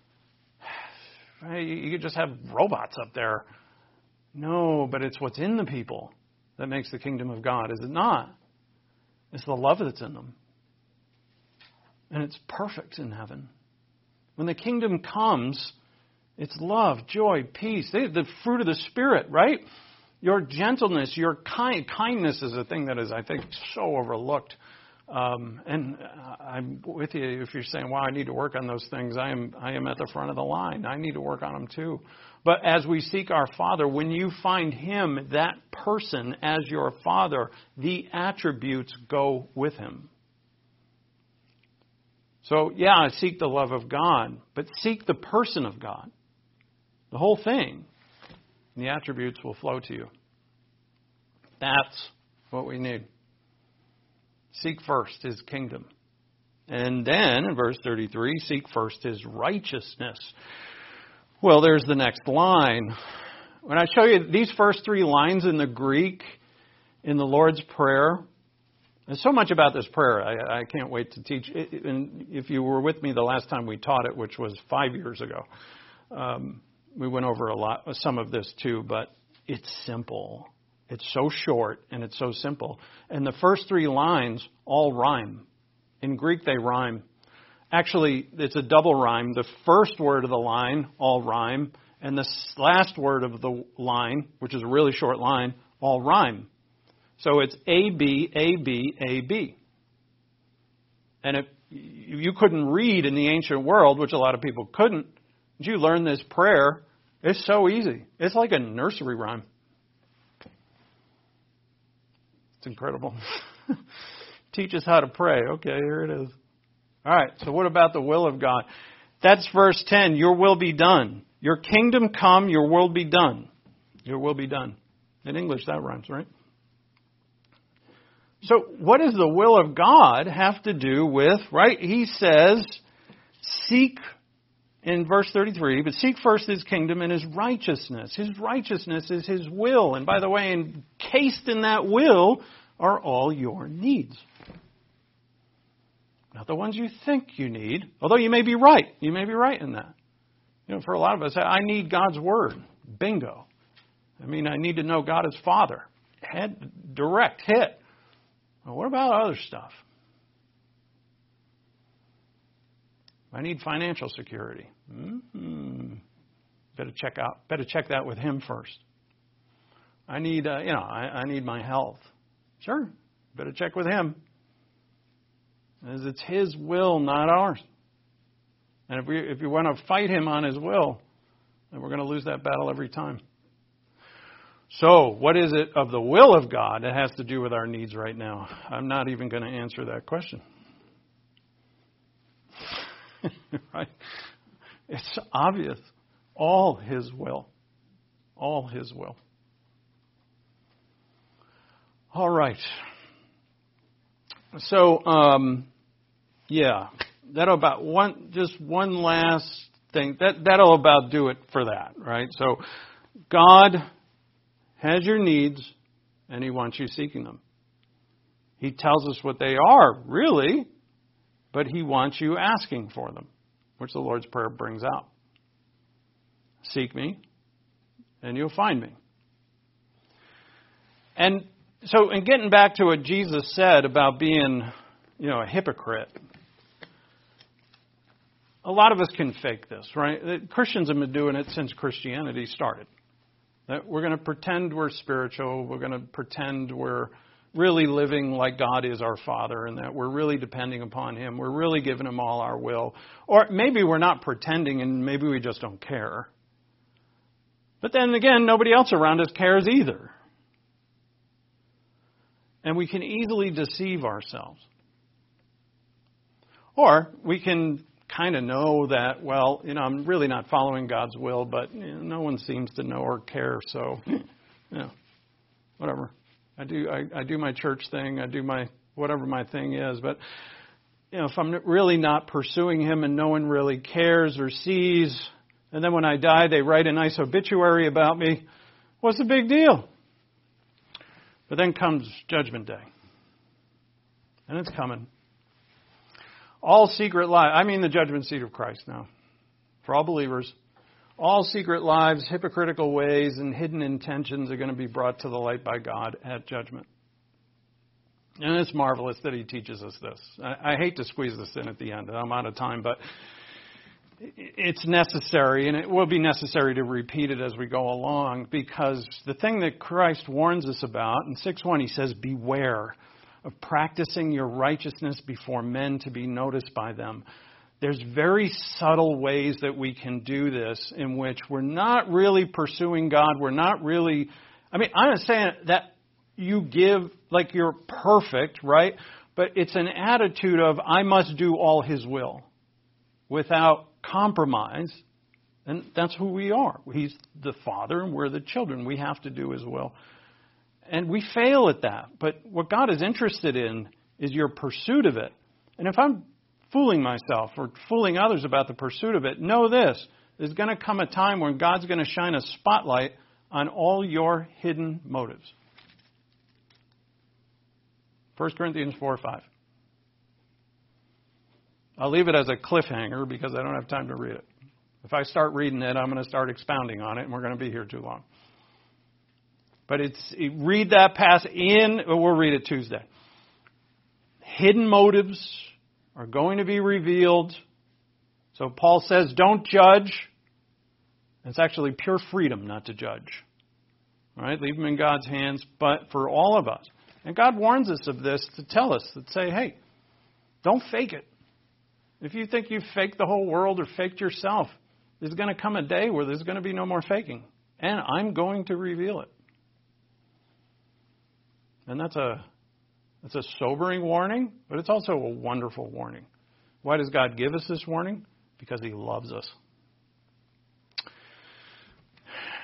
You could just have robots up there. No, but it's what's in the people that makes the kingdom of God, is it not? It's the love that's in them. And it's perfect in heaven. When the kingdom comes, it's love, joy, peace. The fruit of the Spirit, right? Your gentleness, your kindness is a thing that is, I think, so overlooked. And I'm with you if you're saying, wow, I need to work on those things. I am at the front of the line. I need to work on them too. But as we seek our Father, when you find Him, that person, as your Father, the attributes go with Him. So, yeah, seek the love of God, but seek the person of God. The whole thing. And the attributes will flow to you. That's what we need. Seek first His kingdom. And then, in verse 33, seek first His righteousness. Well, there's the next line. When I show you these first 3 lines in the Greek, in the Lord's Prayer, there's so much about this prayer. I can't wait to teach it. And if you were with me the last time we taught it, which was 5 years ago, we went over some of this too, but it's simple. It's so short and it's so simple. And the first 3 lines all rhyme. In Greek, they rhyme. Actually, it's a double rhyme. The first word of the line, all rhyme, and the last word of the line, which is a really short line, all rhyme. So it's A, B, A, B, A, B. And if you couldn't read in the ancient world, which a lot of people couldn't, if you learn this prayer, it's so easy. It's like a nursery rhyme. It's incredible. Teach us how to pray. Okay, here it is. All right, so what about the will of God? That's verse 10. Your will be done. Your kingdom come, your will be done. Your will be done. In English, that rhymes, right? So what does the will of God have to do with, right? He says, seek, in verse 33, but seek first His kingdom and His righteousness. His righteousness is His will. And by the way, encased in that will are all your needs. Not the ones you think you need, although you may be right. You may be right in that. For a lot of us, I need God's Word. Bingo. I need to know God as Father. Direct hit. Well, what about other stuff? I need financial security. Better check that with Him first. I need, I need my health. Sure, better check with Him, as it's His will, not ours. And if we want to fight Him on His will, then we're going to lose that battle every time. So, what is it of the will of God that has to do with our needs right now? I'm not even going to answer that question. Right? It's obvious. All His will. All His will. All right. So, that'll about one last thing. That'll about do it for that, right? So, God has your needs, and He wants you seeking them. He tells us what they are, really, but He wants you asking for them, which the Lord's Prayer brings out. Seek me, and you'll find me. And so, in getting back to what Jesus said about being, a hypocrite, a lot of us can fake this, right? Christians have been doing it since Christianity started. That we're going to pretend we're spiritual. We're going to pretend we're really living like God is our Father and that we're really depending upon Him. We're really giving Him all our will. Or maybe we're not pretending and maybe we just don't care. But then again, nobody else around us cares either. And we can easily deceive ourselves. Or we can kind of know that, I'm really not following God's will, but no one seems to know or care, so, whatever. I do my church thing, I do my, whatever my thing is, but, if I'm really not pursuing Him and no one really cares or sees, and then when I die they write a nice obituary about me, what's the big deal? But then comes Judgment Day. And it's coming. All secret lives, the judgment seat of Christ now, for all believers. All secret lives, hypocritical ways, and hidden intentions are going to be brought to the light by God at judgment. And it's marvelous that He teaches us this. I hate to squeeze this in at the end. I'm out of time, but it's necessary, and it will be necessary to repeat it as we go along, because the thing that Christ warns us about, in 6:1 He says, beware of practicing your righteousness before men to be noticed by them. There's very subtle ways that we can do this in which we're not really pursuing God. We're not really, I'm not saying that you give like you're perfect, right? But it's an attitude of, I must do all His will without compromise. And that's who we are. He's the Father and we're the children. We have to do His will. And we fail at that. But what God is interested in is your pursuit of it. And if I'm fooling myself or fooling others about the pursuit of it, know this. There's going to come a time when God's going to shine a spotlight on all your hidden motives. 1 Corinthians 4:5. I'll leave it as a cliffhanger because I don't have time to read it. If I start reading it, I'm going to start expounding on it, and we're going to be here too long. But read that passage we'll read it Tuesday. Hidden motives are going to be revealed. So Paul says, don't judge. It's actually pure freedom not to judge. All right, leave them in God's hands, but for all of us. And God warns us of this to tell us, that say, hey, don't fake it. If you think you've faked the whole world or faked yourself, there's going to come a day where there's going to be no more faking. And I'm going to reveal it. And that's a sobering warning, but it's also a wonderful warning. Why does God give us this warning? Because He loves us.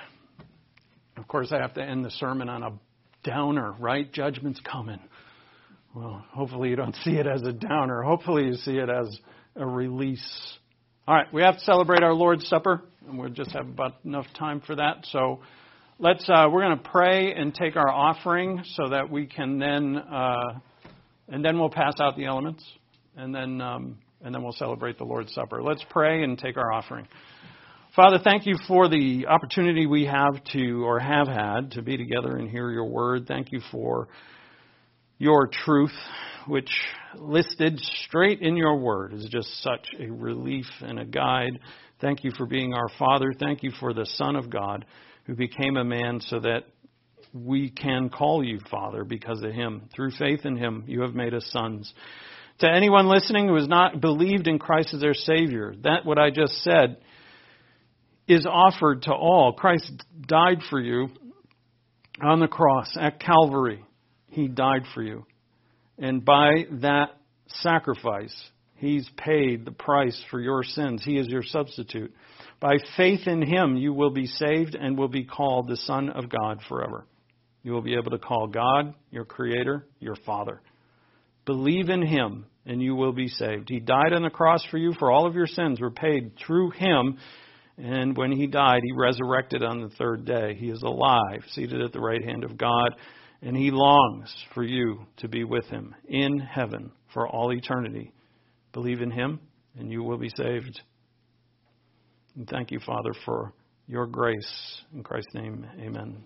Of course, I have to end the sermon on a downer, right? Judgment's coming. Well, hopefully you don't see it as a downer. Hopefully you see it as a release. All right, we have to celebrate our Lord's Supper, and we'll just have about enough time for that. So we're going to pray and take our offering so that we can then, and then we'll pass out the elements, and then we'll celebrate the Lord's Supper. Let's pray and take our offering. Father, thank you for the opportunity we have had to be together and hear your word. Thank you for your truth, which listed straight in your word is just such a relief and a guide. Thank you for being our Father. Thank you for the Son of God who became a man so that we can call you Father because of him. Through faith in him, you have made us sons. To anyone listening who has not believed in Christ as their Savior, that what I just said is offered to all. Christ died for you on the cross at Calvary. He died for you. And by that sacrifice, he's paid the price for your sins. He is your substitute. By faith in him, you will be saved and will be called the Son of God forever. You will be able to call God, your Creator, your Father. Believe in him and you will be saved. He died on the cross for you, for all of your sins were paid through him. And when he died, he resurrected on the third day. He is alive, seated at the right hand of God. And he longs for you to be with him in heaven for all eternity. Believe in him, and you will be saved. And thank you, Father, for your grace. In Christ's name, amen.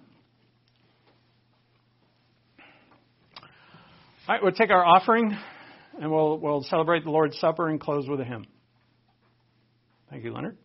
All right, we'll take our offering, and we'll celebrate the Lord's Supper and close with a hymn. Thank you, Leonard.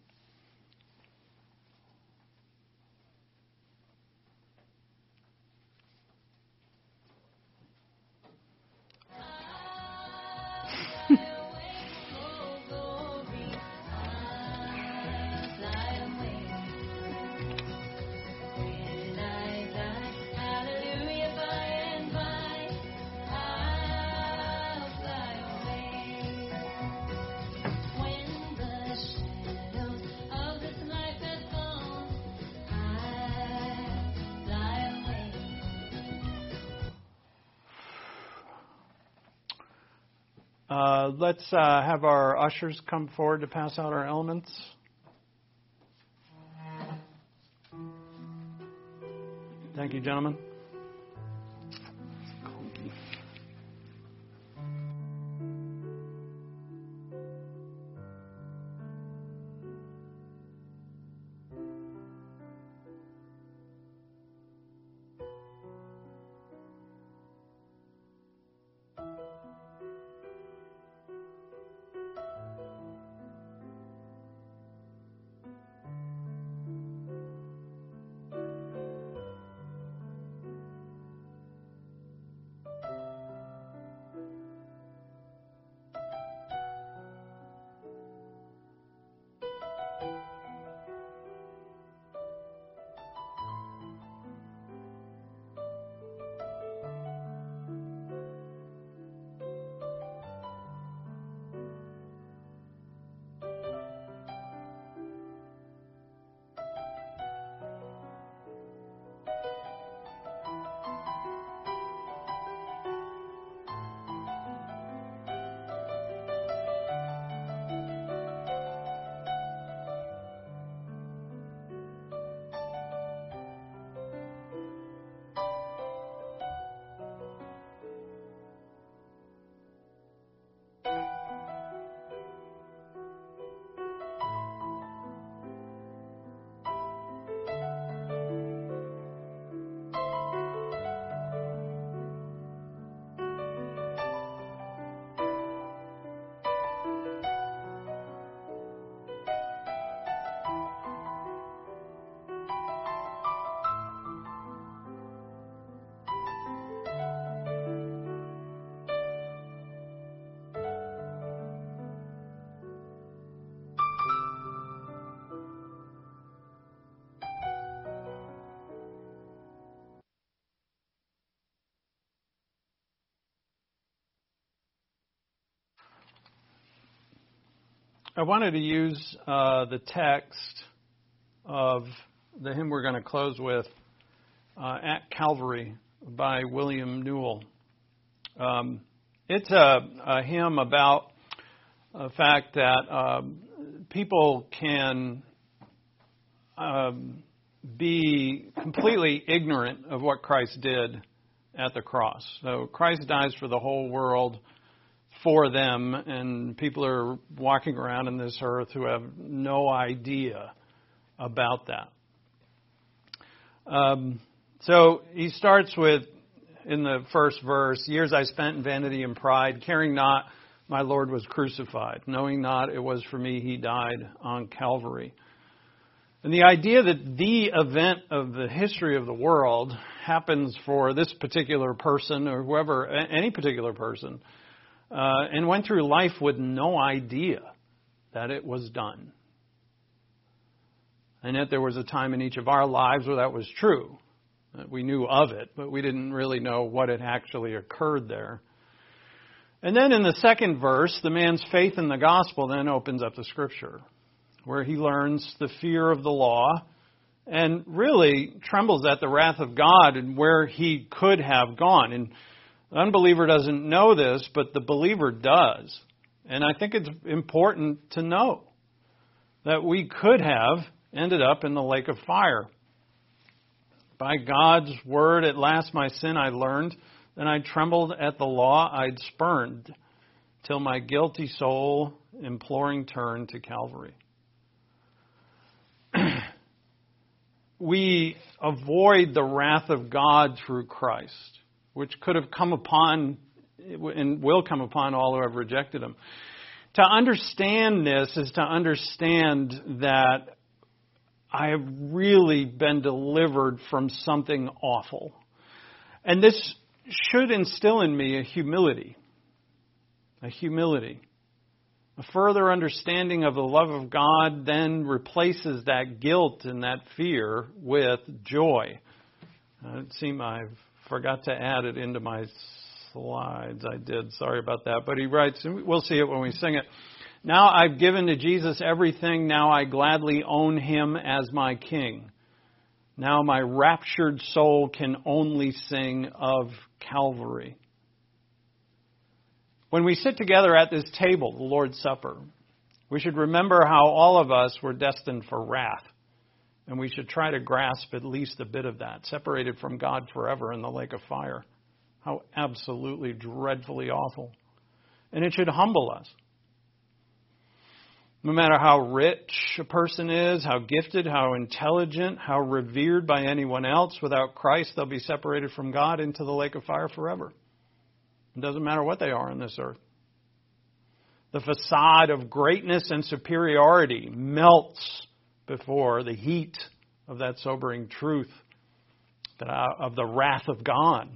Let's have our ushers come forward to pass out our elements. Thank you, gentlemen. I wanted to use the text of the hymn we're going to close with, At Calvary, by William Newell. It's a hymn about the fact that people can be completely ignorant of what Christ did at the cross. So Christ dies for the whole world for them, and people are walking around in this earth who have no idea about that. So he starts with, in the first verse, years I spent in vanity and pride, caring not my Lord was crucified, knowing not it was for me he died on Calvary. And the idea that the event of the history of the world happens for this particular person or whoever, any particular person, and went through life with no idea that it was done. And yet there was a time in each of our lives where that was true. We knew of it, but we didn't really know what had actually occurred there. And then in the second verse, the man's faith in the gospel then opens up the Scripture, where he learns the fear of the law and really trembles at the wrath of God and where he could have gone. And the unbeliever doesn't know this, but the believer does. And I think it's important to know that we could have ended up in the lake of fire. By God's word, at last my sin I learned. Then I trembled at the law I'd spurned, till my guilty soul imploring turned to Calvary. We avoid the wrath of God through Christ, which could have come upon and will come upon all who have rejected him. To understand this is to understand that I have really been delivered from something awful. And this should instill in me a humility. A further understanding of the love of God then replaces that guilt and that fear with joy. It seemed I forgot to add it into my slides. I did. Sorry about that. But he writes, and we'll see it when we sing it. Now I've given to Jesus everything. Now I gladly own him as my king. Now my raptured soul can only sing of Calvary. When we sit together at this table, the Lord's Supper, we should remember how all of us were destined for wrath. And we should try to grasp at least a bit of that, separated from God forever in the lake of fire. How absolutely dreadfully awful. And it should humble us. No matter how rich a person is, how gifted, how intelligent, how revered by anyone else, without Christ, they'll be separated from God into the lake of fire forever. It doesn't matter what they are on this earth. The facade of greatness and superiority melts before the heat of that sobering truth of the wrath of God.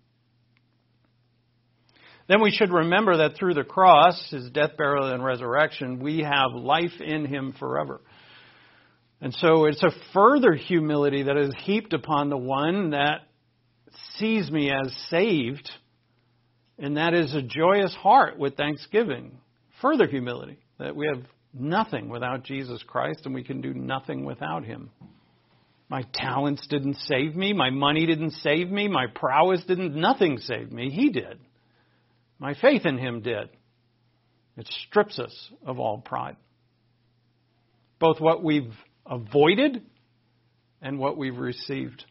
Then we should remember that through the cross, his death, burial, and resurrection, we have life in him forever. And so it's a further humility that is heaped upon the one that sees me as saved, and that is a joyous heart with thanksgiving. Further humility, that we have nothing without Jesus Christ, and we can do nothing without him. My talents didn't save me. My money didn't save me. My prowess didn't. Nothing saved me. He did. My faith in him did. It strips us of all pride. Both what we've avoided and what we've received.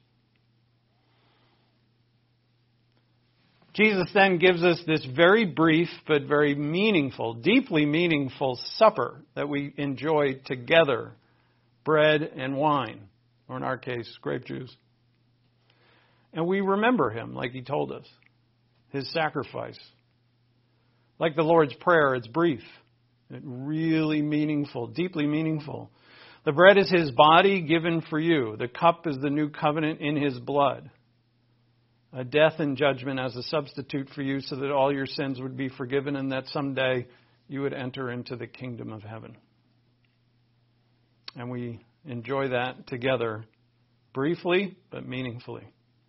Jesus then gives us this very brief but very meaningful, deeply meaningful supper that we enjoy together. Bread and wine, or in our case, grape juice. And we remember him like he told us. His sacrifice. Like the Lord's Prayer, it's brief. It's really meaningful, deeply meaningful. The bread is his body given for you. The cup is the new covenant in his blood. A death and judgment as a substitute for you so that all your sins would be forgiven and that someday you would enter into the kingdom of heaven. And we enjoy that together briefly but meaningfully.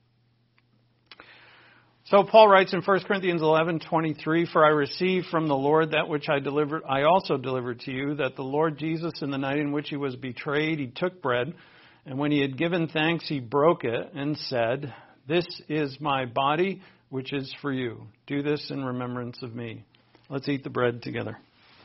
So Paul writes in 1 Corinthians 11:23, "For I received from the Lord that which I also delivered to you, that the Lord Jesus, in the night in which he was betrayed, he took bread, and when he had given thanks, he broke it and said, 'This is my body, which is for you. Do this in remembrance of me. Let's eat the bread together.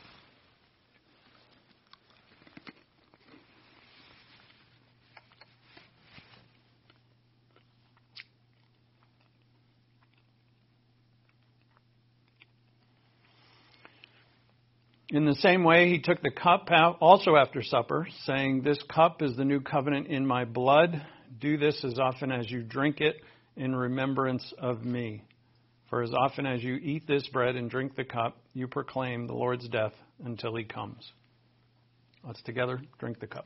In the same way, he took the cup out also after supper, saying, "This cup is the new covenant in my blood. Do this as often as you drink it in remembrance of me. For as often as you eat this bread and drink the cup, you proclaim the Lord's death until he comes." Let's together drink the cup.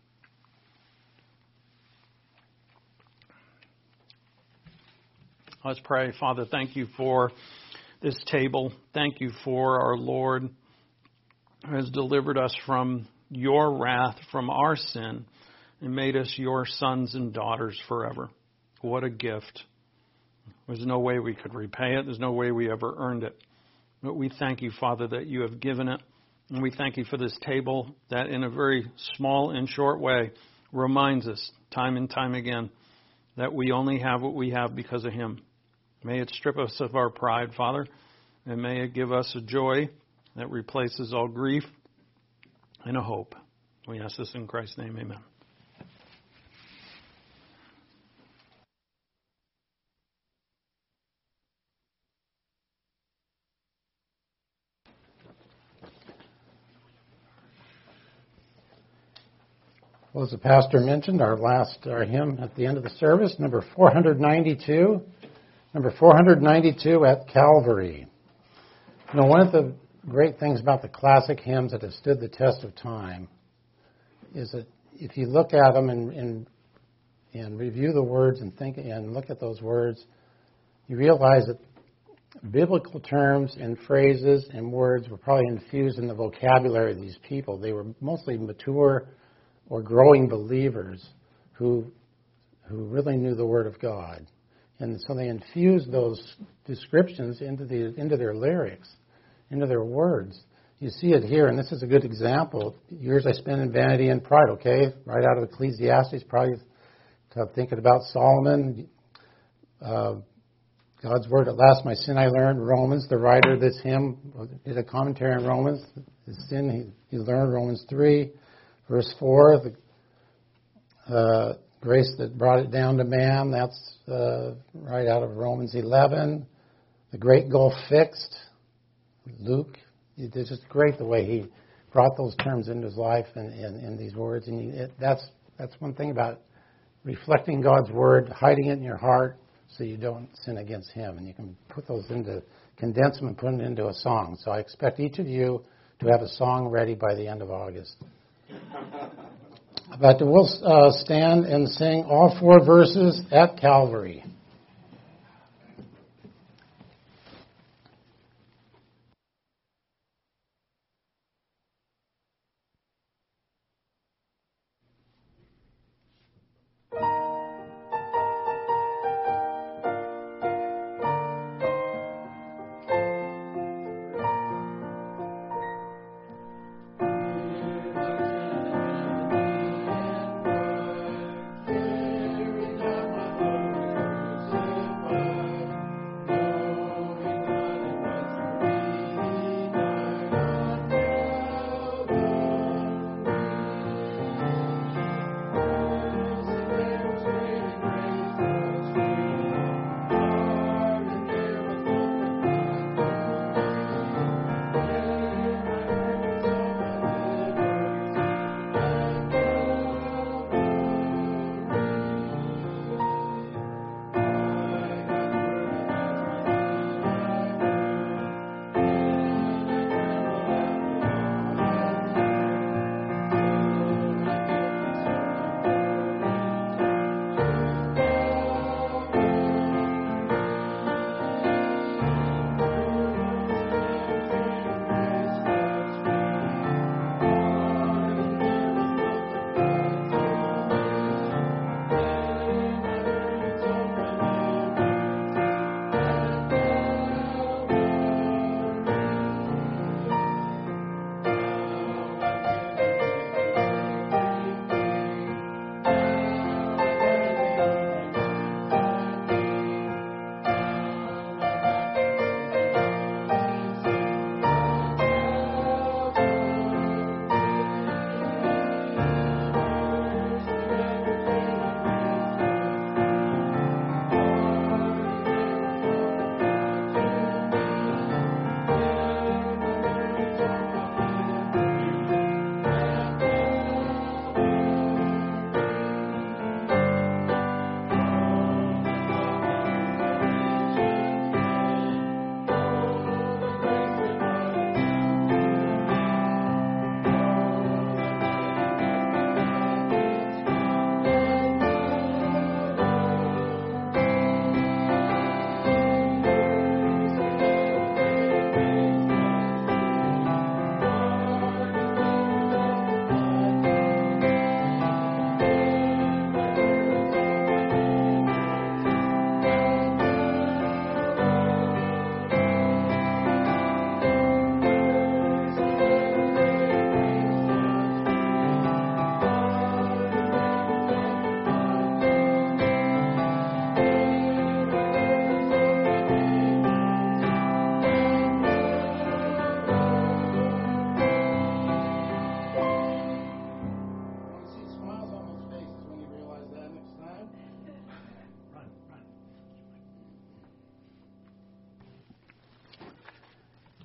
Let's pray. Father, thank you for this table. Thank you for our Lord, who has delivered us from your wrath, from our sin, and made us your sons and daughters forever. What a gift. There's no way we could repay it. There's no way we ever earned it. But we thank you, Father, that you have given it. And we thank you for this table that in a very small and short way reminds us time and time again that we only have what we have because of him. May it strip us of our pride, Father, and may it give us a joy that replaces all grief and a hope. We ask this in Christ's name, amen. Well, as the pastor mentioned, our hymn at the end of the service, number 492. Number 492 at Calvary. You know, one of the great things about the classic hymns that have stood the test of time is that if you look at them and review the words and think and look at those words, you realize that biblical terms and phrases and words were probably infused in the vocabulary of these people. They were mostly mature or growing believers who really knew the Word of God. And so they infused those descriptions into their lyrics, into their words. You see it here, and this is a good example. Years I spent in vanity and pride, okay? Right out of Ecclesiastes, probably thinking about Solomon. God's Word, at last my sin I learned. Romans, the writer of this hymn did a commentary on Romans. His sin he learned, Romans 3, verse 4. The grace that brought it down to man, that's right out of Romans 11. The great gulf fixed, Luke. It's just great the way he brought those terms into his life and in these words. And that's one thing about reflecting God's Word, hiding it in your heart so you don't sin against him. And you can put those condense them and put them into a song. So I expect each of you to have a song ready by the end of August. But we'll stand and sing all 4 verses at Calvary.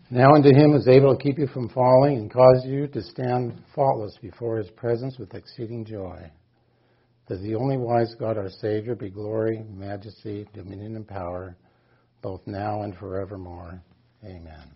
Now unto him who is able to keep you from falling and cause you to stand faultless before his presence with exceeding joy. To the only wise God our Savior be glory, majesty, dominion, and power, both now and forevermore. Amen.